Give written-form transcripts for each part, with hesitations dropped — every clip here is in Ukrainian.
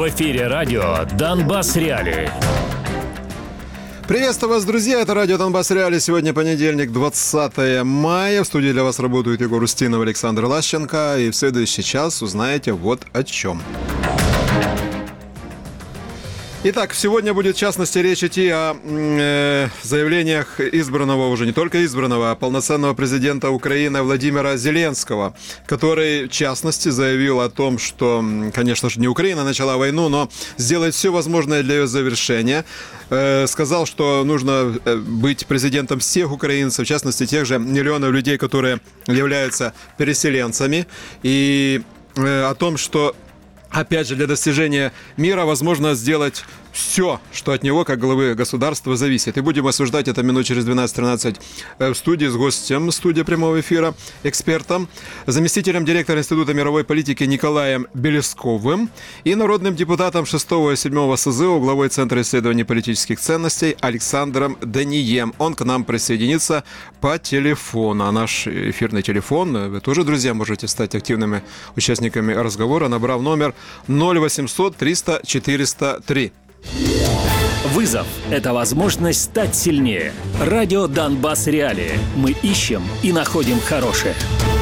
эфире радио «Донбасс Реалии». Приветствую вас, друзья. Это радио «Донбасс Реалии». Сегодня понедельник, 20 мая. В студии для вас работают Егор Устинов, Александр Лащенко. И в следующий час узнаете вот о чем. Итак, сегодня будет, в частности, речь идти о заявлениях избранного, уже не только избранного, а полноценного президента Украины Владимира Зеленского, который, в частности, заявил о том, что, конечно же, не Украина начала войну, но сделает все возможное для ее завершения. Сказал, что нужно быть президентом всех украинцев, в частности, тех же миллионов людей, которые являются переселенцами, и о том, что, опять же, для достижения мира возможно сделать все, что от него, как главы государства, зависит. И будем обсуждать это минут через 12-13 в студии с гостем студии прямого эфира, экспертом, заместителем директора Института мировой политики Николаем Белесковым и народным депутатом 6-го и 7-го СЗО, главой Центра исследований политических ценностей Александром Данием. Он к нам присоединится по телефону. А наш эфирный телефон, вы тоже, друзья, можете стать активными участниками разговора, набрав номер 0800 300 403. Вызов – это возможность стать сильнее. Радио «Донбасс Реалии». Мы ищем и находим хорошее.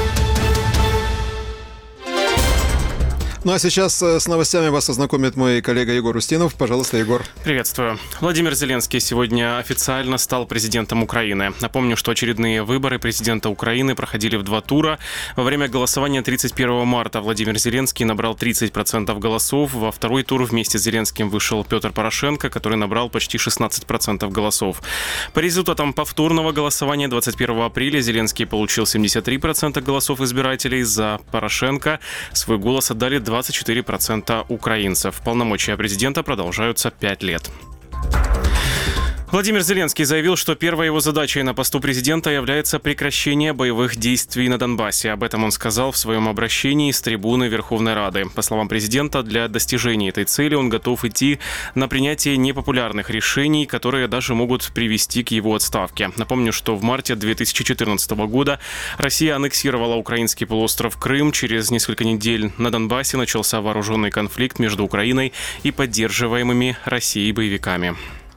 Ну а сейчас с новостями вас ознакомит мой коллега Егор Устинов. Пожалуйста, Егор. Приветствую. Владимир Зеленский сегодня официально стал президентом Украины. Напомню, что очередные выборы президента Украины проходили в 2 тура. Во время голосования 31 марта Владимир Зеленский набрал 30% голосов. Во второй тур вместе с Зеленским вышел Петр Порошенко, который набрал почти 16% голосов. По результатам повторного голосования 21 апреля Зеленский получил 73% голосов избирателей. За Порошенко свой голос отдали 24% украинцев. Полномочия президента продолжаются 5 лет. Владимир Зеленский заявил, что первой его задачей на посту президента является прекращение боевых действий на Донбассе. Об этом он сказал в своем обращении с трибуны Верховной Рады. По словам президента, для достижения этой цели он готов идти на принятие непопулярных решений, которые даже могут привести к его отставке. Напомню, что в марте 2014 года Россия аннексировала украинский полуостров Крым. Через несколько недель на Донбассе начался вооруженный конфликт между Украиной и поддерживаемыми Россией боевиками.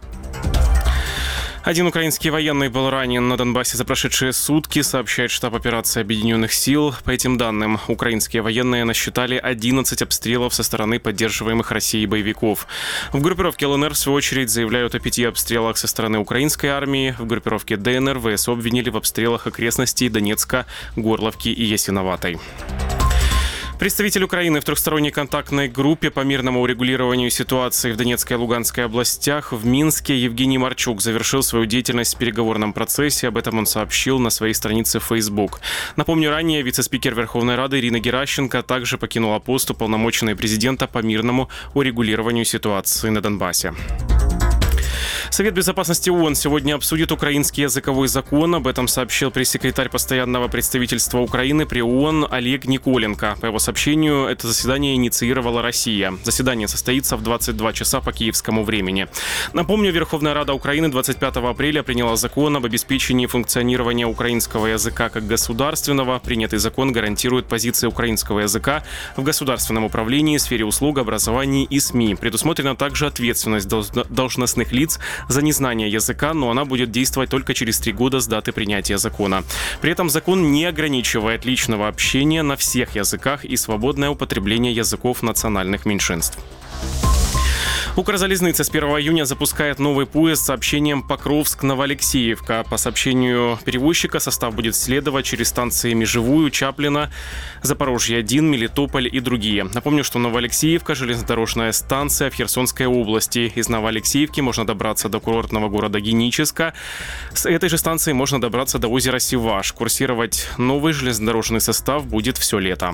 Один украинский военный был ранен на Донбассе за прошедшие сутки, сообщает штаб операции Объединенных сил. По этим данным, украинские военные насчитали 11 обстрелов со стороны поддерживаемых Россией боевиков. В группировке ЛНР, в свою очередь, заявляют о 5 обстрелах со стороны украинской армии. В группировке ДНР ВСУ обвинили в обстрелах окрестностей Донецка, Горловки и Ясиноватой. Представитель Украины в трехсторонней контактной группе по мирному урегулированию ситуации в Донецкой и Луганской областях в Минске Евгений Марчук завершил свою деятельность в переговорном процессе. Об этом он сообщил на своей странице в Facebook. Напомню, ранее вице-спикер Верховной Рады Ирина Геращенко также покинула пост уполномоченной президента по мирному урегулированию ситуации на Донбассе. Совет безопасности ООН сегодня обсудит украинский языковой закон. Об этом сообщил пресс-секретарь постоянного представительства Украины при ООН Олег Николенко. По его сообщению, это заседание инициировала Россия. Заседание состоится в 22 часа по киевскому времени. Напомню, Верховная Рада Украины 25 апреля приняла закон об обеспечении функционирования украинского языка как государственного. Принятый закон гарантирует позиции украинского языка в государственном управлении, сфере услуг, образовании и СМИ. Предусмотрена также ответственность должностных лиц за незнание языка, но она будет действовать только через 3 года с даты принятия закона. При этом закон не ограничивает личного общения на всех языках и свободное употребление языков национальных меньшинств. Укрзалезница с 1 июня запускает новый поезд с сообщением Покровск-Новоалексеевка. По сообщению перевозчика состав будет следовать через станции Межевую, Чаплино, Запорожье-1, Мелитополь и другие. Напомню, что Новоалексеевка – железнодорожная станция в Херсонской области. Из Новоалексеевки можно добраться до курортного города Геническа. С этой же станции можно добраться до озера Сиваш. Курсировать новый железнодорожный состав будет все лето.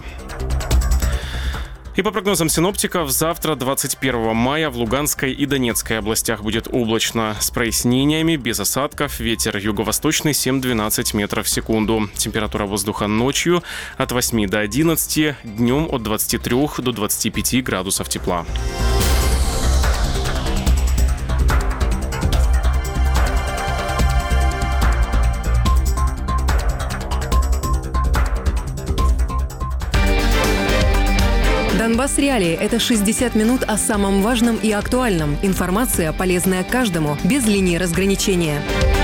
И по прогнозам синоптиков, завтра, 21 мая, в Луганской и Донецкой областях будет облачно с прояснениями, без осадков. Ветер юго-восточный 7-12 метров в секунду. Температура воздуха ночью от 8 до 11, днем от 23 до 25 градусов тепла. Донбасс Реалии – это 60 минут о самом важном и актуальном. Информация, полезная каждому, без линии разграничения.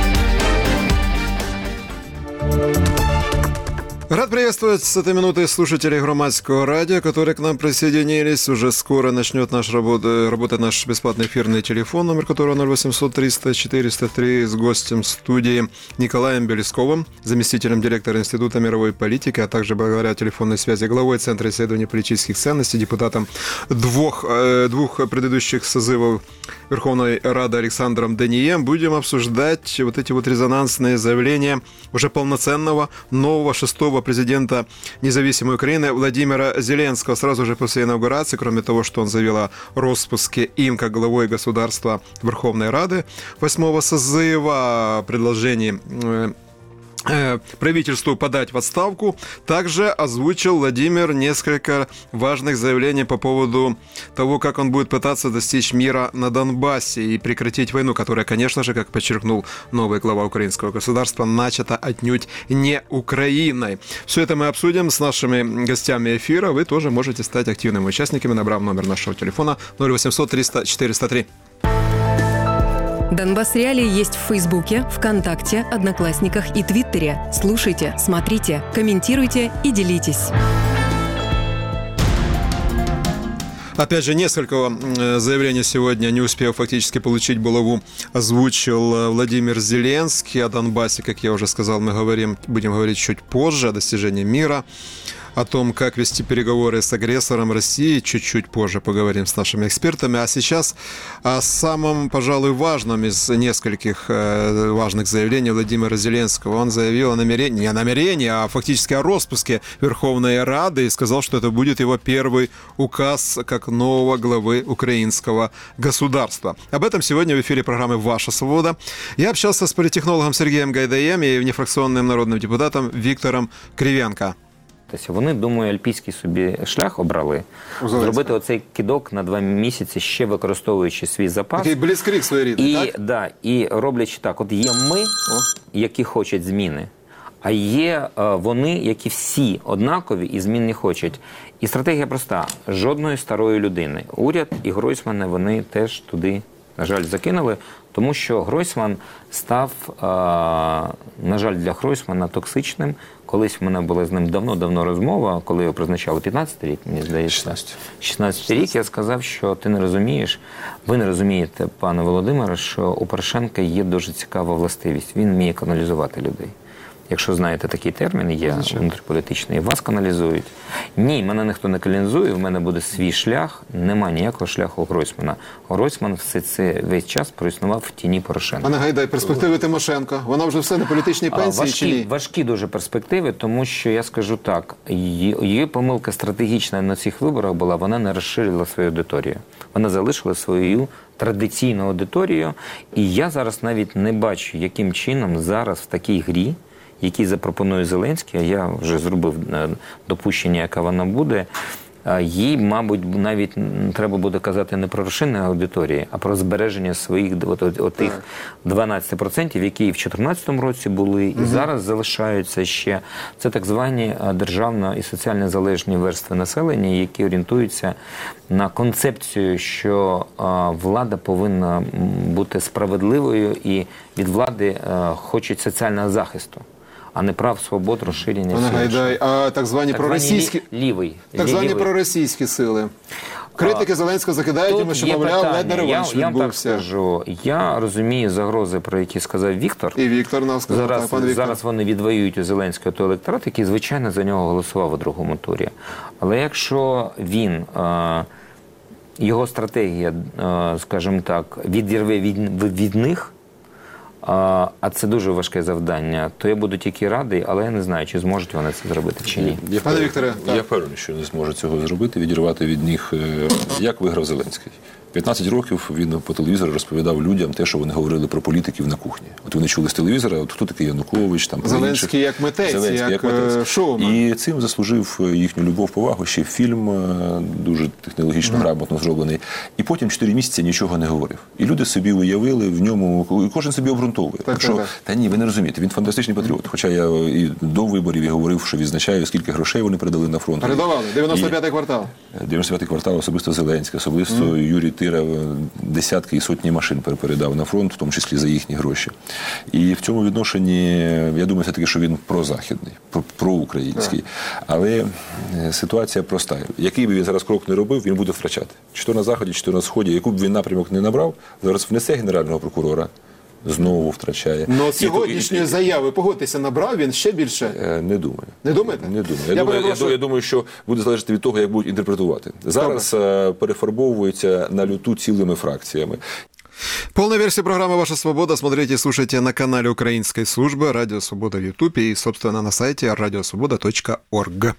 Рад приветствовать с этой минуты слушателей Громадского радио, которые к нам присоединились. Уже скоро начнет работать наш бесплатный эфирный телефон, номер которого 0800 300 403, с гостем студии Николаем Белесковым, заместителем директора Института мировой политики, а также благодаря телефонной связи главой Центра исследований политических ценностей, депутатом двух предыдущих созывов Верховной Рады Александром Данием. Будем обсуждать вот эти вот резонансные заявления уже полноценного нового шестого президента независимой Украины Владимира Зеленского сразу же после инаугурации, кроме того, что он заявил о распуске им как главой государства Верховной Рады 8-го созыва, о предложении правительству подать в отставку, также озвучил Владимир несколько важных заявлений по поводу того, как он будет пытаться достичь мира на Донбассе и прекратить войну, которая, конечно же, как подчеркнул новый глава украинского государства, начата отнюдь не Украиной. Все это мы обсудим с нашими гостями эфира. Вы тоже можете стать активными участниками, набрав номер нашего телефона 0800 300 403. Донбасс Реалии есть в Фейсбуке, ВКонтакте, Одноклассниках и Твиттере. Слушайте, смотрите, комментируйте и делитесь. Опять же, несколько заявлений сегодня, не успев фактически получить булаву, озвучил Владимир Зеленский. О Донбассе, как я уже сказал, мы будем говорить чуть позже, о достижении мира. О том, как вести переговоры с агрессором России, чуть-чуть позже поговорим с нашими экспертами. А сейчас о самом, пожалуй, важном из нескольких важных заявлений Владимира Зеленского. Он заявил о намерении, а фактически о распуске Верховной Рады и сказал, что это будет его первый указ как нового главы украинского государства. Об этом сегодня в эфире программы «Ваша свобода». Я общался с политтехнологом Сергеем Гайдаем и внефракционним народним депутатом Віктором Кривенко. Вони, думаю, альпійський собі шлях обрали. Зробити оцей кидок на 2 місяці, ще використовуючи свій запас. Такий бліцкриг своєрідний, так? Да, і роблячи так. От є ми, які хочуть зміни, а є вони, які всі однакові і змін не хочуть. І стратегія проста. Жодної старої людини. Уряд і Гройсмана, вони теж туди, на жаль, закинули, тому що Гройсман став, на жаль, для Гройсмана токсичним. Колись в мене була з ним давно розмова, коли його призначали 15-й рік, мені здається. 16-й рік я сказав, що ти не розумієш, ви не розумієте, пане Володимире, що у Порошенка є дуже цікава властивість. Він вміє каналізувати людей. Якщо знаєте такий термін, є внутріполітичний, вас каналізують. Ні, мене ніхто не каналізує, в мене буде свій шлях, нема ніякого шляху Гройсмана. Гройсман весь час проіснував в тіні Порошенка. Пане Гайдай, перспективи Тимошенко, вона вже все на політичній пенсії чи ні? Важкі дуже перспективи, тому що, я скажу так, її помилка стратегічна на цих виборах була, вона не розширила свою аудиторію. Вона залишила свою традиційну аудиторію, і я зараз навіть не бачу, яким чином зараз в такій грі, який запропонує Зеленський, а я вже зробив допущення, яка вона буде, їй, мабуть, навіть треба буде казати не про розширення аудиторії, а про збереження своїх тих 12%, які і в 2014 році були, і зараз залишаються ще. Це так звані державно і соціально залежні верстви населення, які орієнтуються на концепцію, що влада повинна бути справедливою і від влади хочуть соціального захисту, а не прав, свобод, розширення. Пане Гайдай, а так звані проросійські... Так звані проросійські сили. Критики Зеленського закидають йому, що, мовляв, ледь не реванш відбувся. Я так скажу, я розумію загрози, про які сказав Віктор. І Віктор нам сказав, так, пан Віктор. Зараз вони відвоюють у Зеленського той електорат, який, звичайно, за нього голосував у другому турі. Але якщо він, його стратегія, скажімо так, відірве від них, а це дуже важке завдання, то я буду тільки радий, але я не знаю, чи зможуть вони це зробити, чи ні. Пане Вікторе, я впевнений, що не зможуть цього зробити, відірвати від них, як виграв Зеленський. 15 років він по телевізору розповідав людям те, що вони говорили про політиків на кухні. От вони чули з телевізора, от хто такий Янукович, там Зеленський як митець, як шоумен. І цим заслужив їхню любов, повагу. Ще фільм дуже технологічно грамотно зроблений. І потім 4 місяці нічого не говорив. І люди собі уявили в ньому, і кожен собі обґрунтовує. Та ні, ви не розумієте, він фантастичний патріот. Хоча я і до виборів говорив, що відзначаю, скільки грошей вони передали на фронт. Передавали. 95-й квартал. 95-й квартал, особисто Зеленський, особисто Юрій Тира десятки і сотні машин передав на фронт, в тому числі за їхні гроші. І в цьому відношенні, я думаю, все-таки, що він прозахідний, проукраїнський. Але ситуація проста. Який би він зараз крок не робив, він буде втрачати. Чи то на Заході, чи то на Сході. Яку б він напрямок не набрав, зараз внесе генерального прокурора, знову втрачає. Но сьогоднішньої заяви, погодьтеся, набрав він ще більше? Не думаю. Не думаєте? Не думаю. Я думаю, що буде залежати від того, як будуть інтерпретувати. Зараз перефарбовуються на люту цілими фракціями. Полная версия программы «Ваша свобода» смотрите и слушайте на канале Украинской службы «Радио Свобода» в Ютубе и, собственно, на сайте radiosvoboda.org.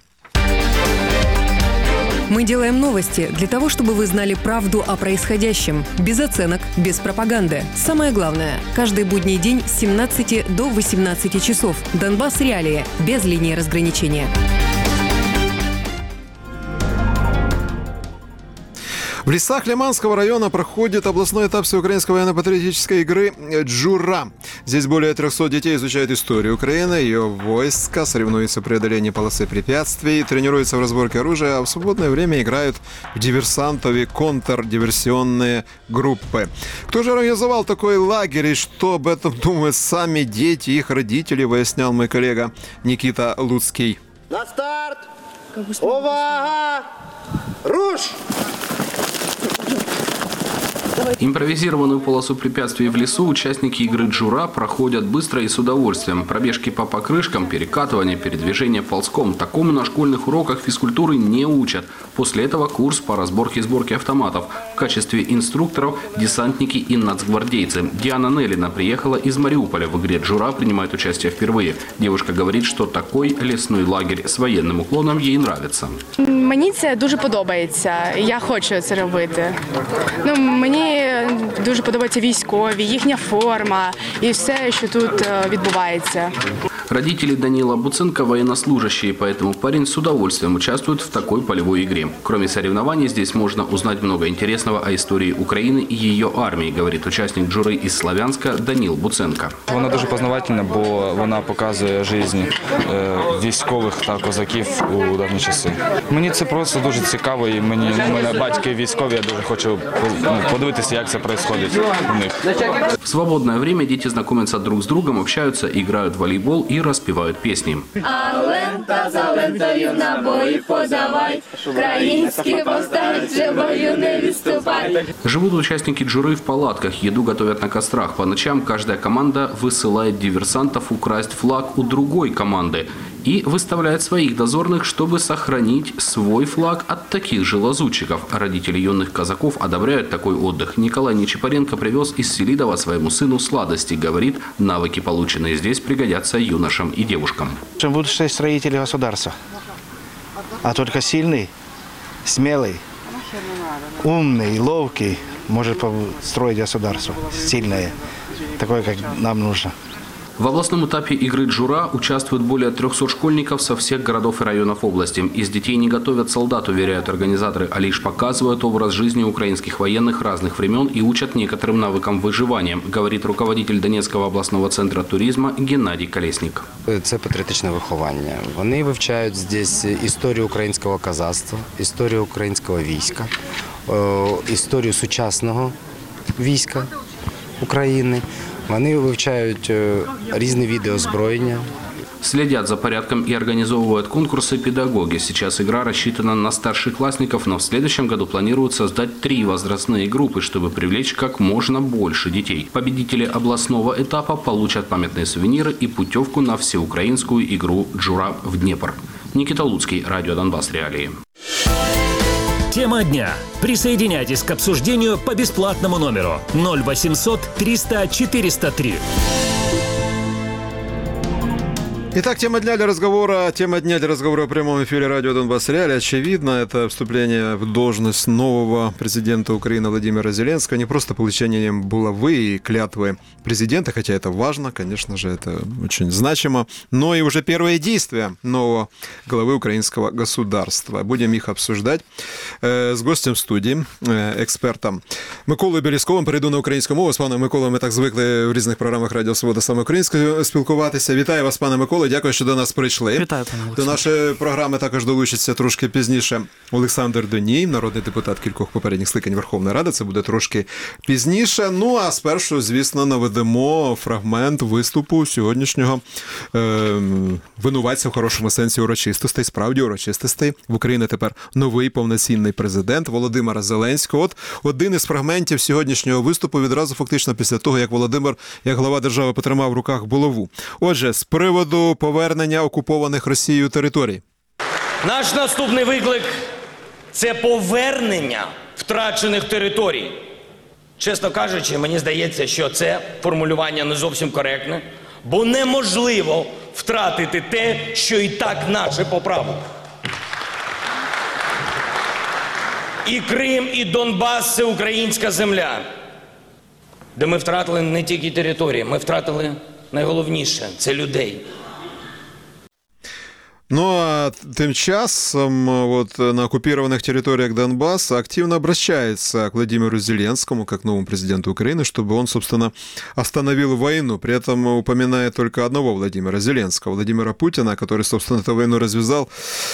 Мы делаем новости для того, чтобы вы знали правду о происходящем. Без оценок, без пропаганды. Самое главное – каждый будний день с 17 до 18 часов. Донбасс Реалии. Без линии разграничения. В лесах Лиманского района проходит областной этап всеукраинской военно-патриотической игры «Джура». Здесь более 300 детей изучают историю Украины, ее войска, соревнуются в преодолении полосы препятствий, тренируются в разборке оружия, а в свободное время играют в диверсантов и контрдиверсионные группы. Кто же организовал такой лагерь и что об этом думают сами дети и их родители, выяснял мой коллега Никита Луцкий. На старт! Увага! Руш! Импровизированную полосу препятствий в лесу участники игры «Джура» проходят быстро и с удовольствием. Пробежки по покрышкам, перекатывания, передвижения ползком. Такому на школьных уроках физкультуры не учат. После этого курс по разборке и сборке автоматов. В качестве инструкторов десантники и нацгвардейцы. Диана Неллина приехала из Мариуполя. В игре «Джура» принимает участие впервые. Девушка говорит, что такой лесной лагерь с военным уклоном ей нравится. Мені це дуже подобається. Я хочу це робити. Мені дуже подобаються військові, їхня форма і все, що тут відбувається. Родители Данила Буценко военнослужащие, поэтому парень с удовольствием участвует в такой полевой игре. Кроме соревнований, здесь можно узнать много интересного о истории Украины и ее армии, говорит участник «Джури» из Слов'янська Данил Буценко. Вона дуже познавательна, бо вона показує життя військових та козаків у давні часи. Мені це просто дуже цікаво, і мене батьки військові, я дуже хочу подивитися, як це відбувається у них. В свободное время дети знакомятся друг с другом, общаются, играют в волейбол и распевают песни. А лента за лентою на бої подавай, українські повстануть, вже бою не відступай. Живут участники «Джуры» в палатках, еду готовят на кострах. По ночам каждая команда высылает диверсантов украсть флаг у другой команды и выставляет своих дозорных, чтобы сохранить свой флаг от таких же лазутчиков. Родители юных казаков одобряют такой отдых. Николай Нечипаренко привез из Селидова своему сыну сладости. Говорит, навыки, полученные здесь, пригодятся юношам и девушкам. Будущие строители государства. А только сильный, смелый, умный, ловкий может построить государство. Сильное. Такое, как нам нужно. В областном этапе игры «Джура» участвуют более 300 школьников со всех городов и районов области. Из детей не готовят солдат, уверяют организаторы, а лишь показывают образ жизни украинских военных разных времен и учат некоторым навыкам выживания, говорит руководитель Донецкого областного центра туризма Геннадий Колесник. Це патріотичне виховання. Вони вивчають здесь історію українського козацтва, історію українського війська, історію сучасного війська України. Вони вивчають різні види озброєння. Следят за порядком и организовывают конкурсы педагоги. Сейчас игра рассчитана на старшеклассников, но в следующем году планируют создать 3 возрастные группы, чтобы привлечь как можно больше детей. Победители областного этапа получат памятные сувениры и путевку на всеукраинскую игру «Джура» в Днепр. Никита Луцкий, Радио Донбасс Реалии. Тема дня. Присоединяйтесь к обсуждению по бесплатному номеру 0800 300 403. Итак, тема дня для разговора в прямом эфире радио «Донбасс Реалии». Очевидно, это вступление в должность нового президента Украины Владимира Зеленского. Не просто получением булавы и клятвы президента, хотя это важно, конечно же, это очень значимо, но и уже первые действия нового главы украинского государства. Будем их обсуждать с гостем студії, експертом Миколою Березковим. Перейду на українську мову. З паном Миколою ми так звикли в різних програмах Радіо Свобода саме українською спілкуватися. Вітаю вас, пане Миколо, дякую, що до нас прийшли. Вітаю, пане Олександр. До нашої програми також долучиться трошки пізніше Олександр Доній, народний депутат кількох попередніх скликань Верховної Ради. Це буде трошки пізніше. Ну, а спершу, звісно, наведемо фрагмент виступу сьогоднішнього винуватця в хорошому сенсі урочистостей, справді урочистостей. В Україні тепер новий повноцінний президент Володимира Зеленського. От один із фрагментів сьогоднішнього виступу відразу фактично після того, як Володимир, як глава держави, потримав в руках булаву. Отже, з приводу повернення окупованих Росією територій. Наш наступний виклик – це повернення втрачених територій. Чесно кажучи, мені здається, що це формулювання не зовсім коректне, бо неможливо втратити те, що і так наше по праву. І Крим, і Донбас – це українська земля, де ми втратили не тільки території, ми втратили найголовніше – це людей. Ну, а тем часом вот на оккупированных территориях Донбасса активно обращается к Владимиру Зеленскому, как новому президенту Украины, чтобы он, собственно, остановил войну. При этом упоминает только одного Владимира Зеленского, Владимира Путина, который, собственно, эту войну развязал.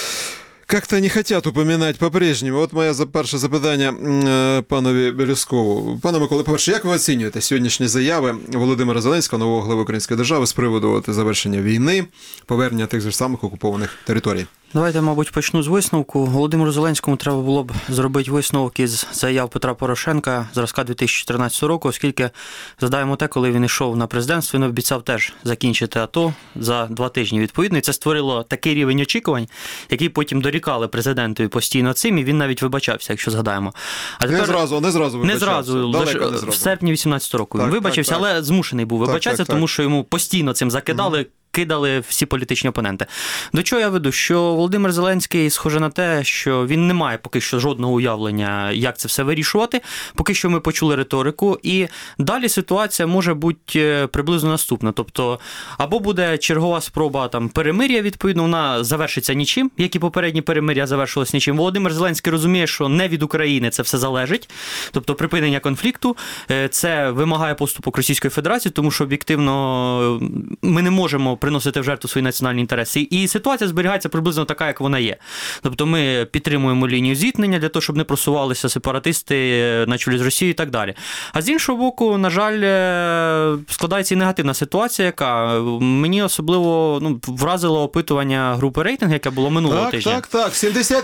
Как-то не хотят упоминать по-прежньому. От моє перше запитання панові Березкову. Пане Миколо, по-перше, як ви оцінюєте сьогоднішні заяви Володимира Зеленського, нового глави української держави, з приводу завершення війни, повернення тих же самих окупованих територій? Давайте, мабуть, почну з висновку. Володимиру Зеленському треба було б зробити висновок із заяв Петра Порошенка зразка 2014 року, оскільки, згадаємо те, коли він йшов на президентство, він обіцяв теж закінчити АТО за 2 тижні. Відповідно, і це створило такий рівень очікувань, який потім дорікали президентові постійно цим, і він навіть вибачався, якщо згадаємо. А тепер... Не зразу вибачався. В серпні 2018 року він вибачився, але змушений був вибачатися, тому що йому постійно цим закидали, кидали всі політичні опоненти. До чого я веду? Що Володимир Зеленський схоже на те, що він не має поки що жодного уявлення, як це все вирішувати. Поки що ми почули риторику, і далі ситуація може бути приблизно наступна. Тобто, або буде чергова спроба перемир'я, відповідно, вона завершиться нічим, як і попередні перемир'я завершилось нічим. Володимир Зеленський розуміє, що не від України це все залежить, тобто припинення конфлікту, це вимагає поступок Російської Федерації, тому що об'єктивно ми не можемо приносити в жертву свої національні інтереси. І ситуація зберігається приблизно така, як вона є. Тобто ми підтримуємо лінію зіткнення для того, щоб не просувалися сепаратисти на чолі з Росією і так далі. А з іншого боку, на жаль, складається і негативна ситуація, яка мені особливо вразило опитування групи «Рейтинг», яке було минулого тижня. Так.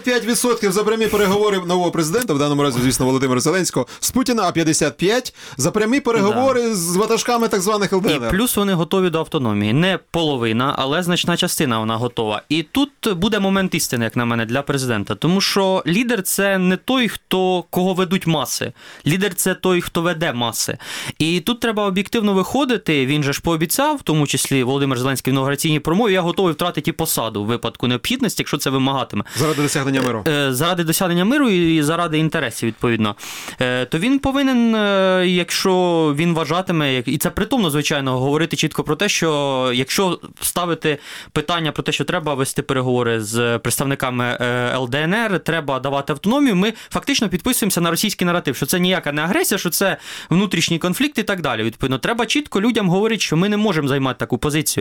75% за прямі переговори нового президента, в даному разі, звісно, Володимира Зеленського, з Путіна, а 55% за прямі переговори з ватажками так званих ЛДНР. І плюс вони готові до автономії. Не половина, але значна частина вона готова. І тут буде момент істини, як на мене, для президента. Тому що лідер – це не той, кого ведуть маси. Лідер – це той, хто веде маси. І тут треба об'єктивно виходити. Він же ж пообіцяв, в тому числі Володимир Зеленський в інаугураційній промові, я готовий втратити посаду в випадку необхідності, якщо це вимагатиме. Заради досягнення миру. Заради досягнення миру і заради інтересів, відповідно. То він повинен, якщо він вважатиме, і це притомно, звичайно, говорити чітко про те, що якщо ставити питання про те, що треба вести переговори з представниками ЛДНР, треба давати автономію, ми фактично підписуємося на російський наратив, що це ніяка не агресія, що це внутрішній конфлікт і так далі. Відповідно, треба чітко людям говорити, що ми не можемо займати таку позицію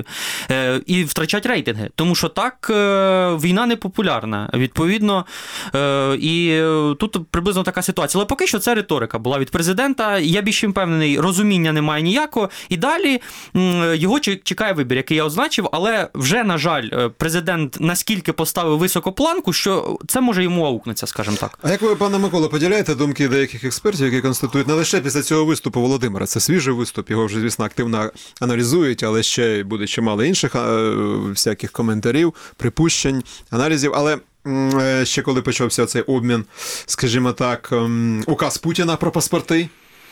і втрачати рейтинги, тому що так війна не популярна. Відповідно, і тут приблизно така ситуація. Але поки що це риторика була від президента, я більш впевнений, розуміння немає ніякого, і далі його чекає вибір, який я означив, але вже, на жаль, президент наскільки поставив високу планку, що це може йому аукнеться, скажімо так. А як ви, пане Миколо, поділяєте думки деяких експертів, які констатують не лише після цього виступу Володимира, це свіжий виступ, його вже, звісно, активно аналізують, але ще буде чимало інших всяких коментарів, припущень, аналізів, але ще коли почався цей обмін, скажімо так, указ Путіна про паспорти,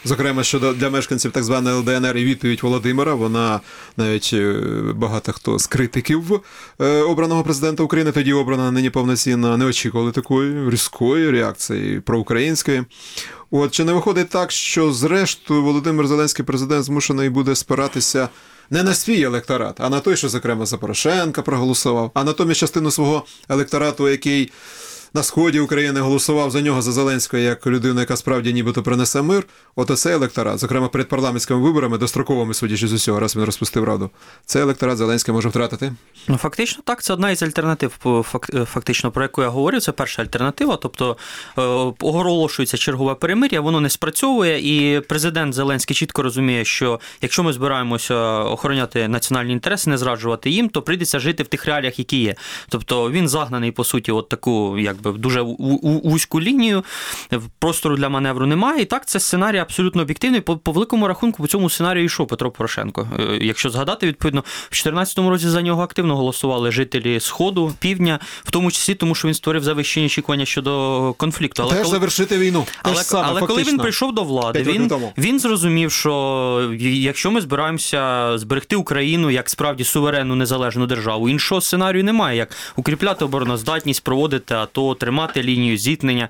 Зокрема, щодо для мешканців так званої ЛДНР і відповідь Володимира, вона навіть багато хто з критиків обраного президента України, тоді обрана, нині повноцінно, не очікували такої різкої реакції проукраїнської. От, чи не виходить так, що зрештою Володимир Зеленський, президент, змушений буде спиратися не на свій електорат, а на той, що, зокрема, за Порошенка проголосував, а натомість частину свого електорату, який на сході України голосував за нього, за Зеленського, як людину, яка справді нібито принесе мир, от оцей електорат, зокрема перед парламентськими виборами, достроковими, судячи з усього, раз він розпустив Раду, цей електорат Зеленський може втратити? Ну, фактично так, це одна із альтернатив, фактично, про яку я говорю, це перша альтернатива, тобто оголошується чергове перемир'я, воно не спрацьовує, і президент Зеленський чітко розуміє, що якщо ми збираємося охороняти національні інтереси, не зраджувати їм, то прийдеться жити в тих реаліях, які є. Тобто він загнаний, по суті, от таку, якби, дуже вузьку лінію, простору для маневру немає, і так, це сценарій абсолютно об'єктивний. По великому рахунку по цьому сценарію йшов Петро Порошенко. Якщо згадати, відповідно, в 2014 році за нього активно голосували жителі Сходу, Півдня, в тому числі тому, що він створив завищені очікування щодо конфлікту. Теж завершити війну. Але коли він прийшов до влади, він зрозумів, що якщо ми збираємося зберегти Україну як справді суверенну незалежну державу, іншого сценарію немає, як укріпляти обороноздатність, проводити АТО, тримати лінію зіткнення,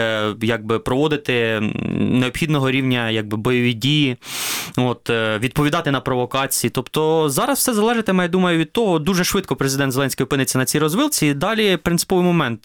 якби проводити необхідного рівня якби бойові дії, от, відповідати на провокації. Тобто зараз все залежатиме, я думаю, від того, дуже швидко президент Зеленський опиниться на цій розвилці, і далі принциповий момент,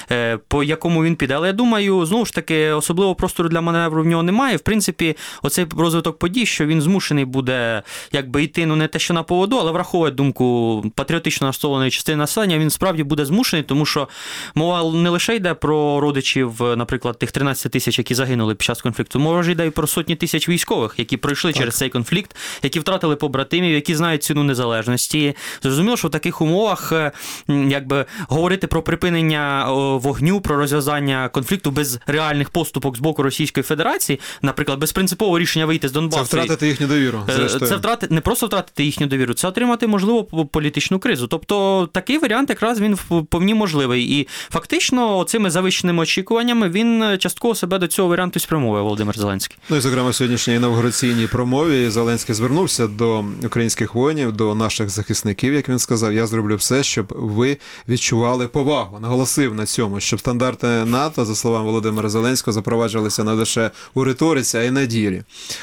по якому він піде. Але я думаю, знову ж таки, особливого простору для маневру в нього немає. В принципі, оцей розвиток подій, що він змушений буде якби йти, ну не те, що на поводу, але враховує думку патріотично налаштованої частини населення, він справді буде змушений, тому що мова не лише йде про родичів, наприклад, тих 13 тисяч, які загинули під час конфлікту, мова ж йде і про сотні тисяч військових, які пройшли через цей конфлікт, які втратили побратимів, які знають ціну незалежності. Зрозуміло, що в таких умовах якби говорити про припинення вогню, про розв'язання конфлікту без реальних поступок з боку Російської Федерації, наприклад, без принципового рішення вийти з Донбасу. Це втратити їхню довіру. Це не просто втратити їхню довіру, це отримати, можливо, політичну кризу. Тобто такий варіант якраз він вповні можливий. І фактично цими завищеними очікуваннями він частково себе до цього варіанту спрямовує, Володимир Зеленський. Ну і, зокрема, в сьогоднішній інавгураційній промові Зеленський звернувся до українських воїнів, до наших захисників, як він сказав, я зроблю все, щоб ви відчували повагу. Наголосив на цьому, щоб стандарти НАТО, за словами Володимира Зеленського, запроваджувалися не лише у риториці, а й на ділі.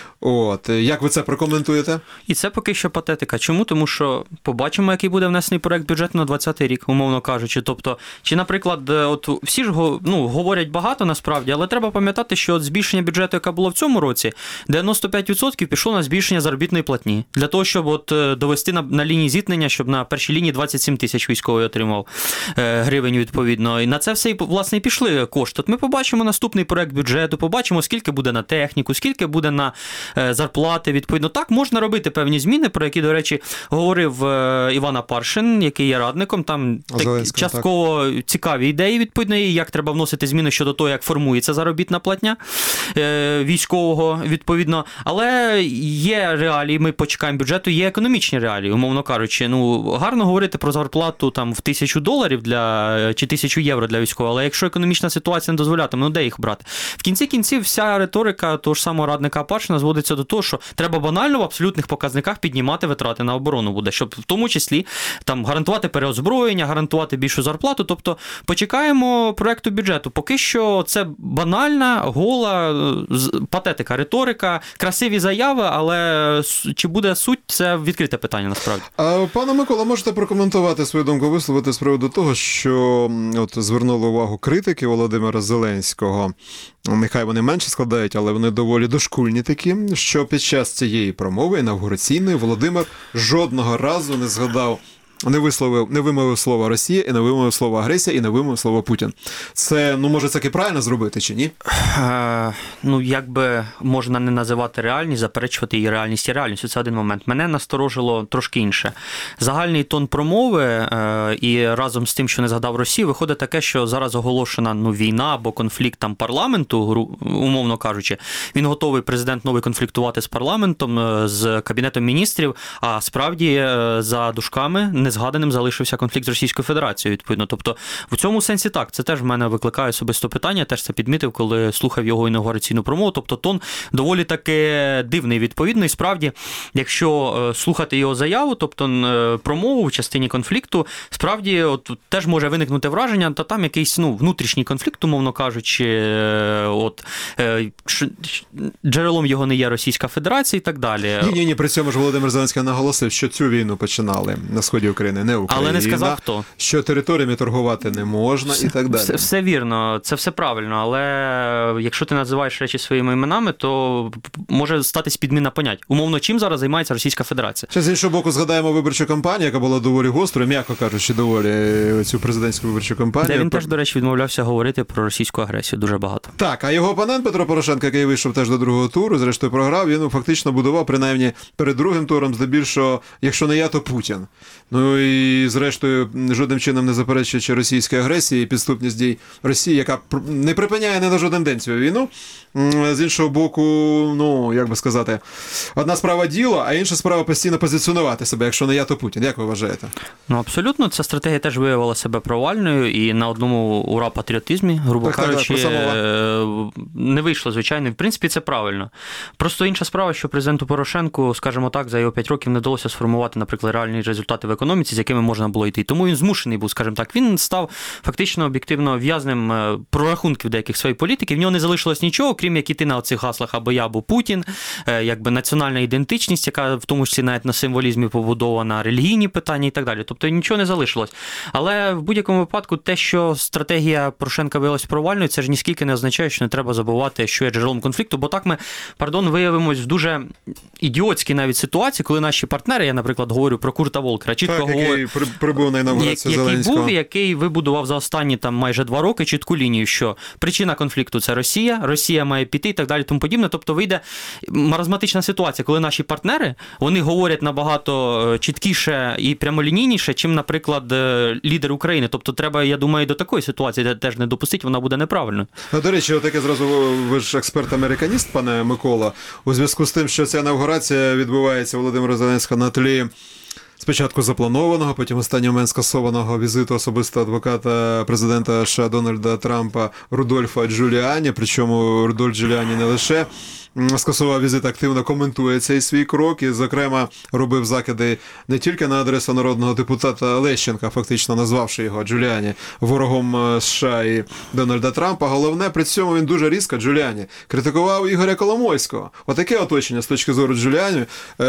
От, як ви це прокоментуєте? І це поки що патетика. Чому? Тому що побачимо, який буде внесений проект бюджету на 2020 рік, умовно кажучи. Тобто, чи, наприклад, от всі ж говорять багато насправді, але треба пам'ятати, що от збільшення бюджету, яке було в цьому році, 95% пішло на збільшення заробітної платні. Для того, щоб от довести на лінії зіткнення, щоб на першій лінії 27 тисяч військовий отримав гривень відповідно. І на це все, власне, і пішли кошти. От ми побачимо наступний проект бюджету, побачимо, скільки буде на техніку, скільки буде на зарплати, відповідно. Так, можна робити певні зміни, про які, до речі, говорив Іван Апаршин, який є радником, там частково цікаві ідеї, відповідно, і як треба вносити зміни щодо того, як формується заробітна платня військового, відповідно. Але є реалії, ми почекаємо бюджету, є економічні реалії, умовно кажучи. Ну, гарно говорити про зарплату там в $1000 чи 1000 євро для військового, але якщо економічна ситуація не дозволятиме, ну де їх брати? В кінці кінців вся риторика того ж самого радника Апаршина зводиться до того, що треба банально в абсолютних показниках піднімати витрати на оборону буде, щоб в тому числі там гарантувати переозброєння, гарантувати більшу зарплату. Тобто почекаємо проекту бюджету. Поки що це банальна, гола патетика, риторика, красиві заяви, але чи буде суть, це відкрите питання насправді. А пане Микола, можете прокоментувати свою думку, висловити з приводу того, що от звернули увагу критики Володимира Зеленського, нехай вони менше складають, але вони доволі дошкульні такі, що під час цієї промови інавгураційної Володимир жодного разу не згадав, не вимовив слово Росія, і не вимовив слово агресія, і не вимовив слово Путін. Це, ну, може, таки правильно зробити, чи ні? Ну, якби можна не називати реальність, заперечувати її реальність і реальністю. Це один момент. Мене насторожило трошки інше. Загальний тон промови і разом з тим, що не згадав Росію, виходить таке, що зараз оголошена війна або конфлікт там парламенту, умовно кажучи. Він готовий, президент новий, конфліктувати з парламентом, з Кабінетом міністрів, а справді за дужками не незгаданим залишився конфлікт з Російською Федерацією, відповідно. Тобто, в цьому сенсі так, це теж в мене викликає особисто питання, теж це підмітив, коли слухав його інаугураційну промову. Тобто, тон доволі таки дивний, відповідно, і справді, якщо слухати його заяву, тобто промову в частині конфлікту, справді от, теж може виникнути враження, та там якийсь внутрішній конфлікт, умовно кажучи, от, джерелом його не є Російська Федерація і так далі. Ні, при цьому ж Володимир Зеленський наголосив, що цю війну починали на сході України, не Україна. Але не сказав, хто. Що територіями торгувати не можна і так далі. Все вірно, це все правильно, але якщо ти називаєш речі своїми іменами, то може статись підміна понять. Умовно, чим зараз займається Російська Федерація? Ще з іншого боку, згадаємо виборчу кампанію, яка була доволі гострою, м'яко кажучи, доволі цю президентську виборчу кампанію. Де він теж, до речі, відмовлявся говорити про російську агресію дуже багато. Так, а його опонент Петро Порошенко, який вийшов теж до другого туру, зрештою програв, він фактично будував, принаймні перед другим туром, здебільшого, якщо не я, то Путін. Ну і зрештою жодним чином не заперечуючи російської агресії і підступність дій Росії, яка не припиняє не на жоден день цю війну. З іншого боку, як би сказати, одна справа діло, а інша справа постійно позиціонувати себе, якщо не я, то Путін. Як ви вважаєте? Абсолютно, ця стратегія теж виявила себе провальною і на одному ура-патріотизмі, грубо кажучи, не вийшло, звичайно. В принципі, це правильно. Просто інша справа, що президенту Порошенку, скажімо так, за його 5 років не вдалося сформувати, наприклад, реальні результати в економіці, з якими можна було йти. Тому він змушений був, скажімо так, він став фактично об'єктивно в'язним прорахунків деяких своїх політиків. В нього не залишилось нічого, крім як іти на оцих гаслах або я, або Путін, якби національна ідентичність, яка в тому числі навіть на символізмі побудована, релігійні питання і так далі. Тобто нічого не залишилось. Але в будь-якому випадку те, що стратегія Порошенка виявилася провальною, це ж ніскільки не означає, що не треба забувати, що є джерелом конфлікту, бо так ми, виявимось в дуже ідіотській навіть ситуації, коли наші партнери, я, наприклад, говорю про Курта Волкера, чітко говорю, який прибув на інаугурацію Зеленського. Який був, який вибудував за останні майже 2 роки чітку лінію, що причина конфлікту – це Росія має піти і так далі, тому подібне. Тобто вийде маразматична ситуація, коли наші партнери, вони говорять набагато чіткіше і прямолінійніше, чим, наприклад, лідер України. Тобто треба, я думаю, до такої ситуації теж не допустити, вона буде неправильною. До речі, отаке зразу, ви ж експерт-американіст, пане Микола, у зв'язку з тим, що ця інаугурація відбувається Володимира Зеленського на тлі спочатку запланованого, потім останній момент скасованого візиту особисто адвоката президента США Дональда Трампа Рудольфа Джуліані, причому Рудольф Джуліані не лише скасував візит, активно коментує цей свій крок і, зокрема, робив закиди не тільки на адресу народного депутата Лещенка, фактично назвавши його Джуліані ворогом США і Дональда Трампа. Головне, при цьому він дуже різко, Джуліані, критикував Ігоря Коломойського. Отаке оточення з точки зору Джуліані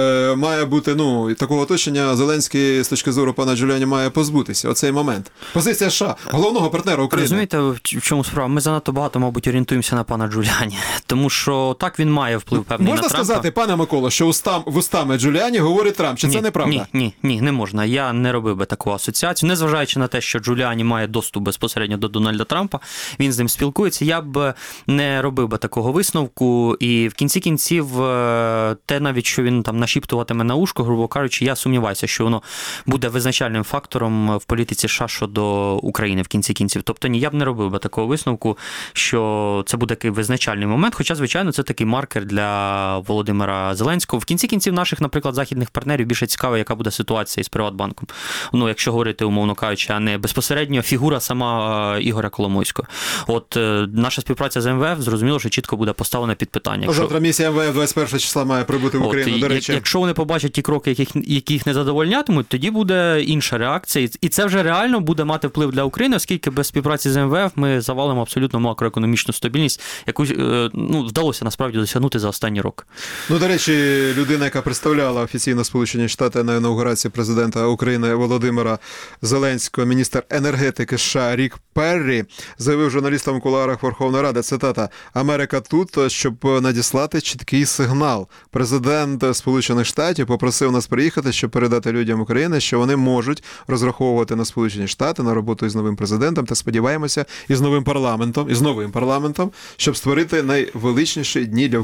має бути, такого оточення Зеленський з точки зору пана Джуліані має позбутися. Оцей момент. Позиція США, головного партнера України. Розумієте, в чому справа? Ми занадто багато, мабуть, орієнтуємося на пана Джуліані. Тому що так він має вплив певний на Трампа. Можна сказати, пане Микола, що вустами Джуліані говорить Трамп? Чи це неправда? Ні, не можна. Я не робив би таку асоціацію. Незважаючи на те, що Джуліані має доступ безпосередньо до Дональда Трампа, він з ним спілкується, я б не робив би такого висновку. І в кінці кінців, те навіть, що він там нашіптуватиме на ушко, грубо кажучи, я сумніваюся, що воно буде визначальним фактором в політиці США щодо України в кінці кінців. Тобто ні, я б не робив би такого висновку, що це буде такий визначальний момент, хоча, звичайно, це такий маркер для Володимира Зеленського. В кінці кінців наших, наприклад, західних партнерів більше цікаво, яка буде ситуація із Приватбанком. Якщо говорити, умовно кажучи, а не безпосередньо фігура сама Ігоря Коломойського. От наша співпраця з МВФ, зрозуміло, що чітко буде поставлена під питання. Завтра місія МВФ 21 числа має прибути в Україну, до речі. Якщо вони побачать ті кроки, яких не задовольнятимуть, тоді буде інша реакція. І це вже реально буде мати вплив для України, оскільки без співпраці з МВФ ми завалимо абсолютно макроекономічну стабільність, яку вдалося насправді досягнути за останні роки. До речі, людина, яка представляла офіційно Сполучені Штати на інаугурації президента України Володимира Зеленського, міністр енергетики США Рік Перрі, заявив журналістам у кулуарах Верховної Ради, цитата, «Америка тут, щоб надіслати чіткий сигнал. Президент Сполучених Штатів попросив нас приїхати, щоб передати людям України, що вони можуть розраховувати на Сполучені Штати, на роботу із новим президентом та, сподіваємося, із новим парламентом, щоб створити найвеличніші дні для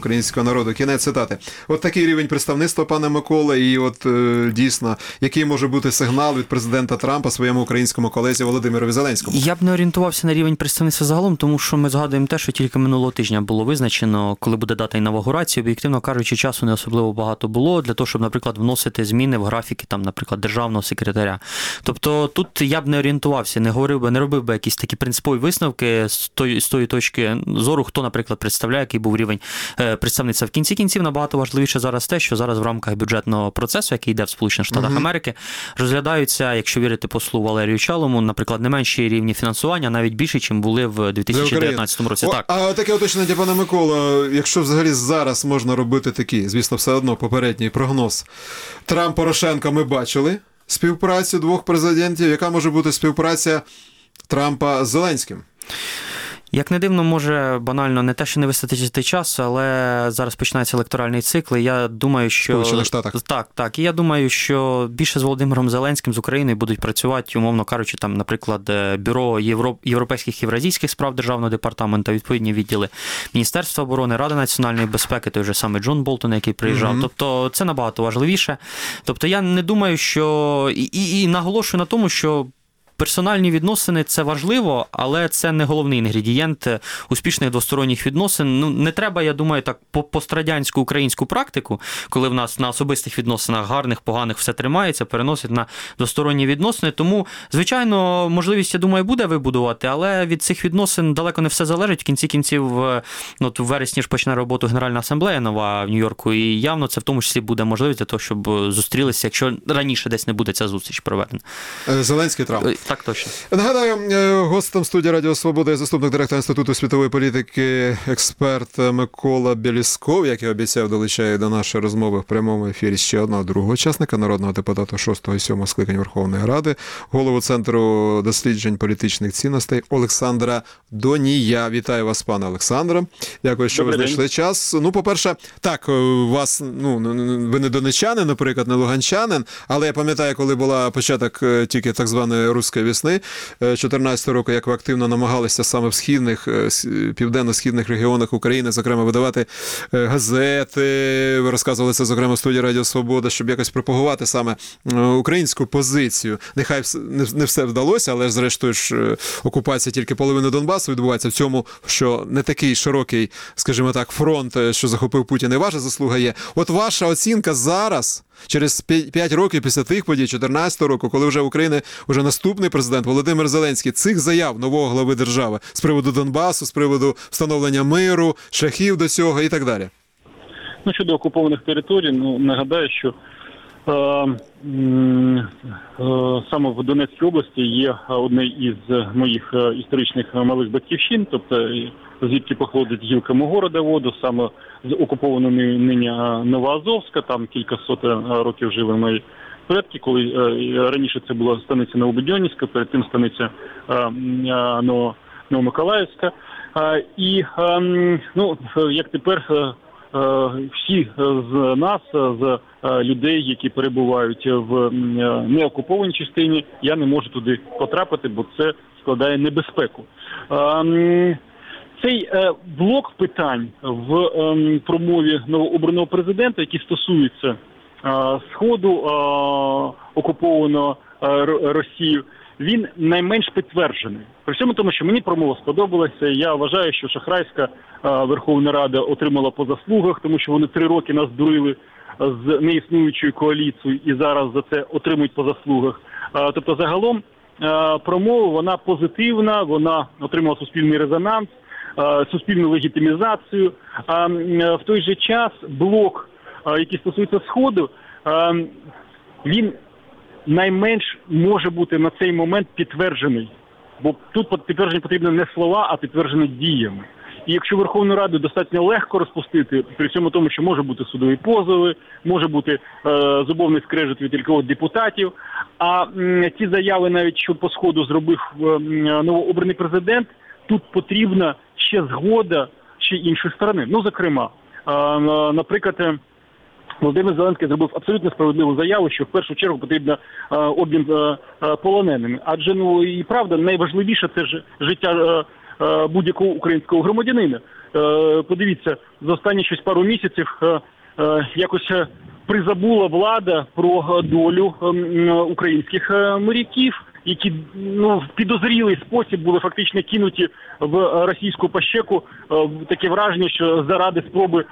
українського народу. Кінець цитати. От такий рівень представництва, пане Микола, і от дійсно, який може бути сигнал від президента Трампа своєму українському колезі Володимирові Зеленському? Я б не орієнтувався на рівень представництва загалом, тому що ми згадуємо те, що тільки минулого тижня було визначено, коли буде дата інавгурації. Об'єктивно кажучи, часу не особливо багато було для того, щоб, наприклад, вносити зміни в графіки, там, наприклад, державного секретаря. Тобто тут я б не орієнтувався, не робив би якісь такі принципові висновки з тої точки зору, хто, наприклад, представляє, який був рівень представництва. В кінці кінців набагато важливіше зараз те, що зараз в рамках бюджетного процесу, який йде в Сполучених Штатах Америки, розглядаються, якщо вірити послу Валерію Чалому, наприклад, не менші рівні фінансування, навіть більше, ніж були в 2019 році. Так. А таке уточнення, пане Микола, якщо взагалі зараз можна робити такий, звісно, все одно попередній прогноз. Трамп-Порошенко ми бачили співпрацю двох президентів. Яка може бути співпраця Трампа з Зеленським? Як не дивно, може банально не те, що не вистачити часу, але зараз починається електоральний цикл, і я думаю, що... Так. І я думаю, що більше з Володимиром Зеленським з Україною будуть працювати, умовно кажучи, там, наприклад, Бюро європейських євразійських справ Державного департаменту, відповідні відділи Міністерства оборони, Ради національної безпеки, той же самий Джон Болтон, який приїжджав. Тобто це набагато важливіше. Тобто я не думаю, що... І наголошую на тому, що персональні відносини – це важливо, але це не головний інгредієнт успішних двосторонніх відносин. Ну, не треба, я думаю, так пострадянську українську практику, коли в нас на особистих відносинах гарних, поганих все тримається, переносить на двосторонні відносини. Тому, звичайно, можливість, я думаю, буде вибудувати, але від цих відносин далеко не все залежить. В кінці кінців, от в вересні ж почне роботу Генеральна асамблея нова в Нью-Йорку, і явно це в тому числі буде можливість для того, щоб зустрілися, якщо раніше десь не буде ця зустріч проведена. Зеленський, Трамп. Так точно. Нагадаю, гостем студії Радіо Свобода є заступник директора Інституту світової політики, експерт Микола Бєлісков, як і обіцяв, долучає до нашої розмови в прямому ефірі ще одного другого учасника, народного депутата 6-го і 7-го скликань Верховної Ради, голову Центру досліджень політичних цінностей Олександра Донія. Вітаю вас, пане Олександре. Дякую, що ви знайшли час. Ну, по-перше, так, вас, ви не донечанин, наприклад, не луганчанин, але я пам'ятаю, коли була початок тільки так званої руської весни 2014 року, як ви активно намагалися саме в східних, південно-східних регіонах України, зокрема, видавати газети, ви розказували це, зокрема, в студії Радіо Свобода, щоб якось пропагувати саме українську позицію. Нехай не все вдалося, але зрештою ж окупація тільки половини Донбасу відбувається в цьому, що не такий широкий, скажімо так, фронт, що захопив Путін, і ваша заслуга є. От ваша оцінка зараз, через 5 років після тих подій 2014 року, коли вже в Україні вже наступний президент Володимир Зеленський, цих заяв нового глави держави з приводу Донбасу, з приводу встановлення миру, шляхів до цього і так далі. Ну, щодо окупованих територій, нагадаю, що саме в Донецькій області є одне із моїх історичних малих батьківщин, тобто звідки походить гілка мого родоводу, саме з окупованої нині Новоазовська, там кількасот років жили мої предки, коли раніше це була станиця Новобудьонівська, перед тим станиця Новомиколаївська. І, як тепер всі з нас, з людей, які перебувають в неокупованій частині, я не можу туди потрапити, бо це складає небезпеку. Цей блок питань в промові новообраного президента, які стосуються Сходу окупованого Росією, він найменш підтверджений. При всьому тому, що мені промова сподобалася, я вважаю, що шахрайська Верховна Рада отримала по заслугах, тому що вони 3 роки нас дурили з неіснуючою коаліцією і зараз за це отримують по заслугах. Тобто загалом промова, вона позитивна, вона отримала суспільний резонанс, суспільну легітимізацію. А в той же час блок, який стосується Сходу, він найменш може бути на цей момент підтверджений. Бо тут підтвердження потрібно не слова, а підтвердження діями. І якщо Верховну Раду достатньо легко розпустити, при цьому тому, що може бути судові позови, може бути зубовний скрежет від кількох депутатів, а ті заяви навіть, що по Сходу зробив новообраний президент, тут потрібна ще згода ще іншої сторони. Ну, зокрема, наприклад, Володимир Зеленський зробив абсолютно справедливу заяву, що в першу чергу потрібно обмін полоненими. Адже, і правда, найважливіше це ж життя будь-якого українського громадянина. Подивіться, за останні щось пару місяців якось призабула влада про долю українських моряків, які в підозрілий спосіб були фактично кинуті в російську пащеку. Таке враження, що заради спроби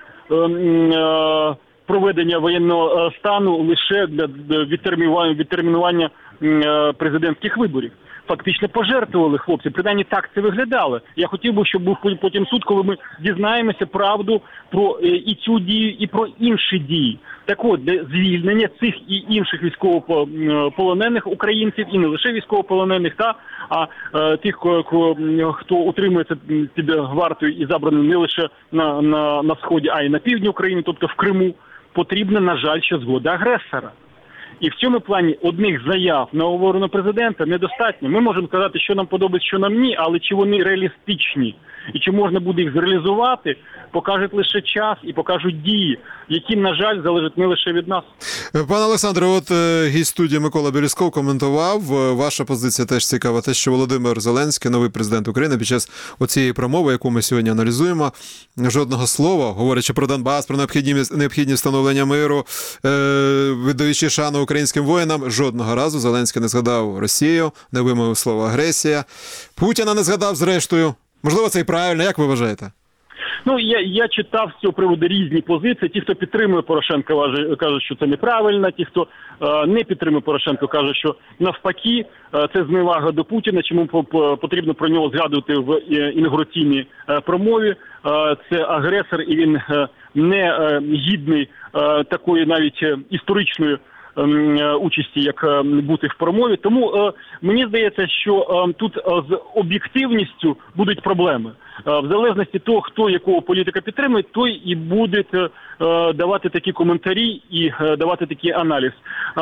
проведення воєнного стану лише для відтермінування президентських виборів. Фактично пожертвували хлопці, принаймні так це виглядало. Я хотів би, щоб був потім суд, коли ми дізнаємося правду про і цю дію, і про інші дії. Так от, для звільнення цих і інших військовополонених українців, і не лише військовополонених, а тих, хто утримується під вартою і забраний не лише на Сході, а й на півдні України, тобто в Криму, потрібна, на жаль, ще згода агресора. І в цьому плані одних заяв на оборону президента недостатньо. Ми можемо сказати, що нам подобається, що нам ні, але чи вони реалістичні і чи можна буде їх зреалізувати, покажуть лише час і покажуть дії, які, на жаль, залежать не лише від нас. Пане Олександре, от гість студії Микола Березков коментував, ваша позиція теж цікава, те, що Володимир Зеленський, новий президент України, під час оцієї промови, яку ми сьогодні аналізуємо, жодного слова, говорячи про Донбас, про необхідність встановлення миру, віддаючи шану українським воїнам, жодного разу Зеленський не згадав Росію, не вимовив слово агресія. Путіна не згадав, зрештою. Можливо, це і правильно, як ви вважаєте? Я читав з цього приводу різні позиції. Ті, хто підтримує Порошенка, кажуть, що це неправильно. Ті, хто не підтримує Порошенка, кажуть, що навпаки, це зневага до Путіна, чому потрібно про нього згадувати в інаугураційній промові. Це агресор, і він не гідний такої навіть історичної участі, як бути в промові. Тому мені здається, що тут з об'єктивністю будуть проблеми. В залежності від того, хто якого політика підтримує, той і буде давати такі коментарі і давати такий аналіз.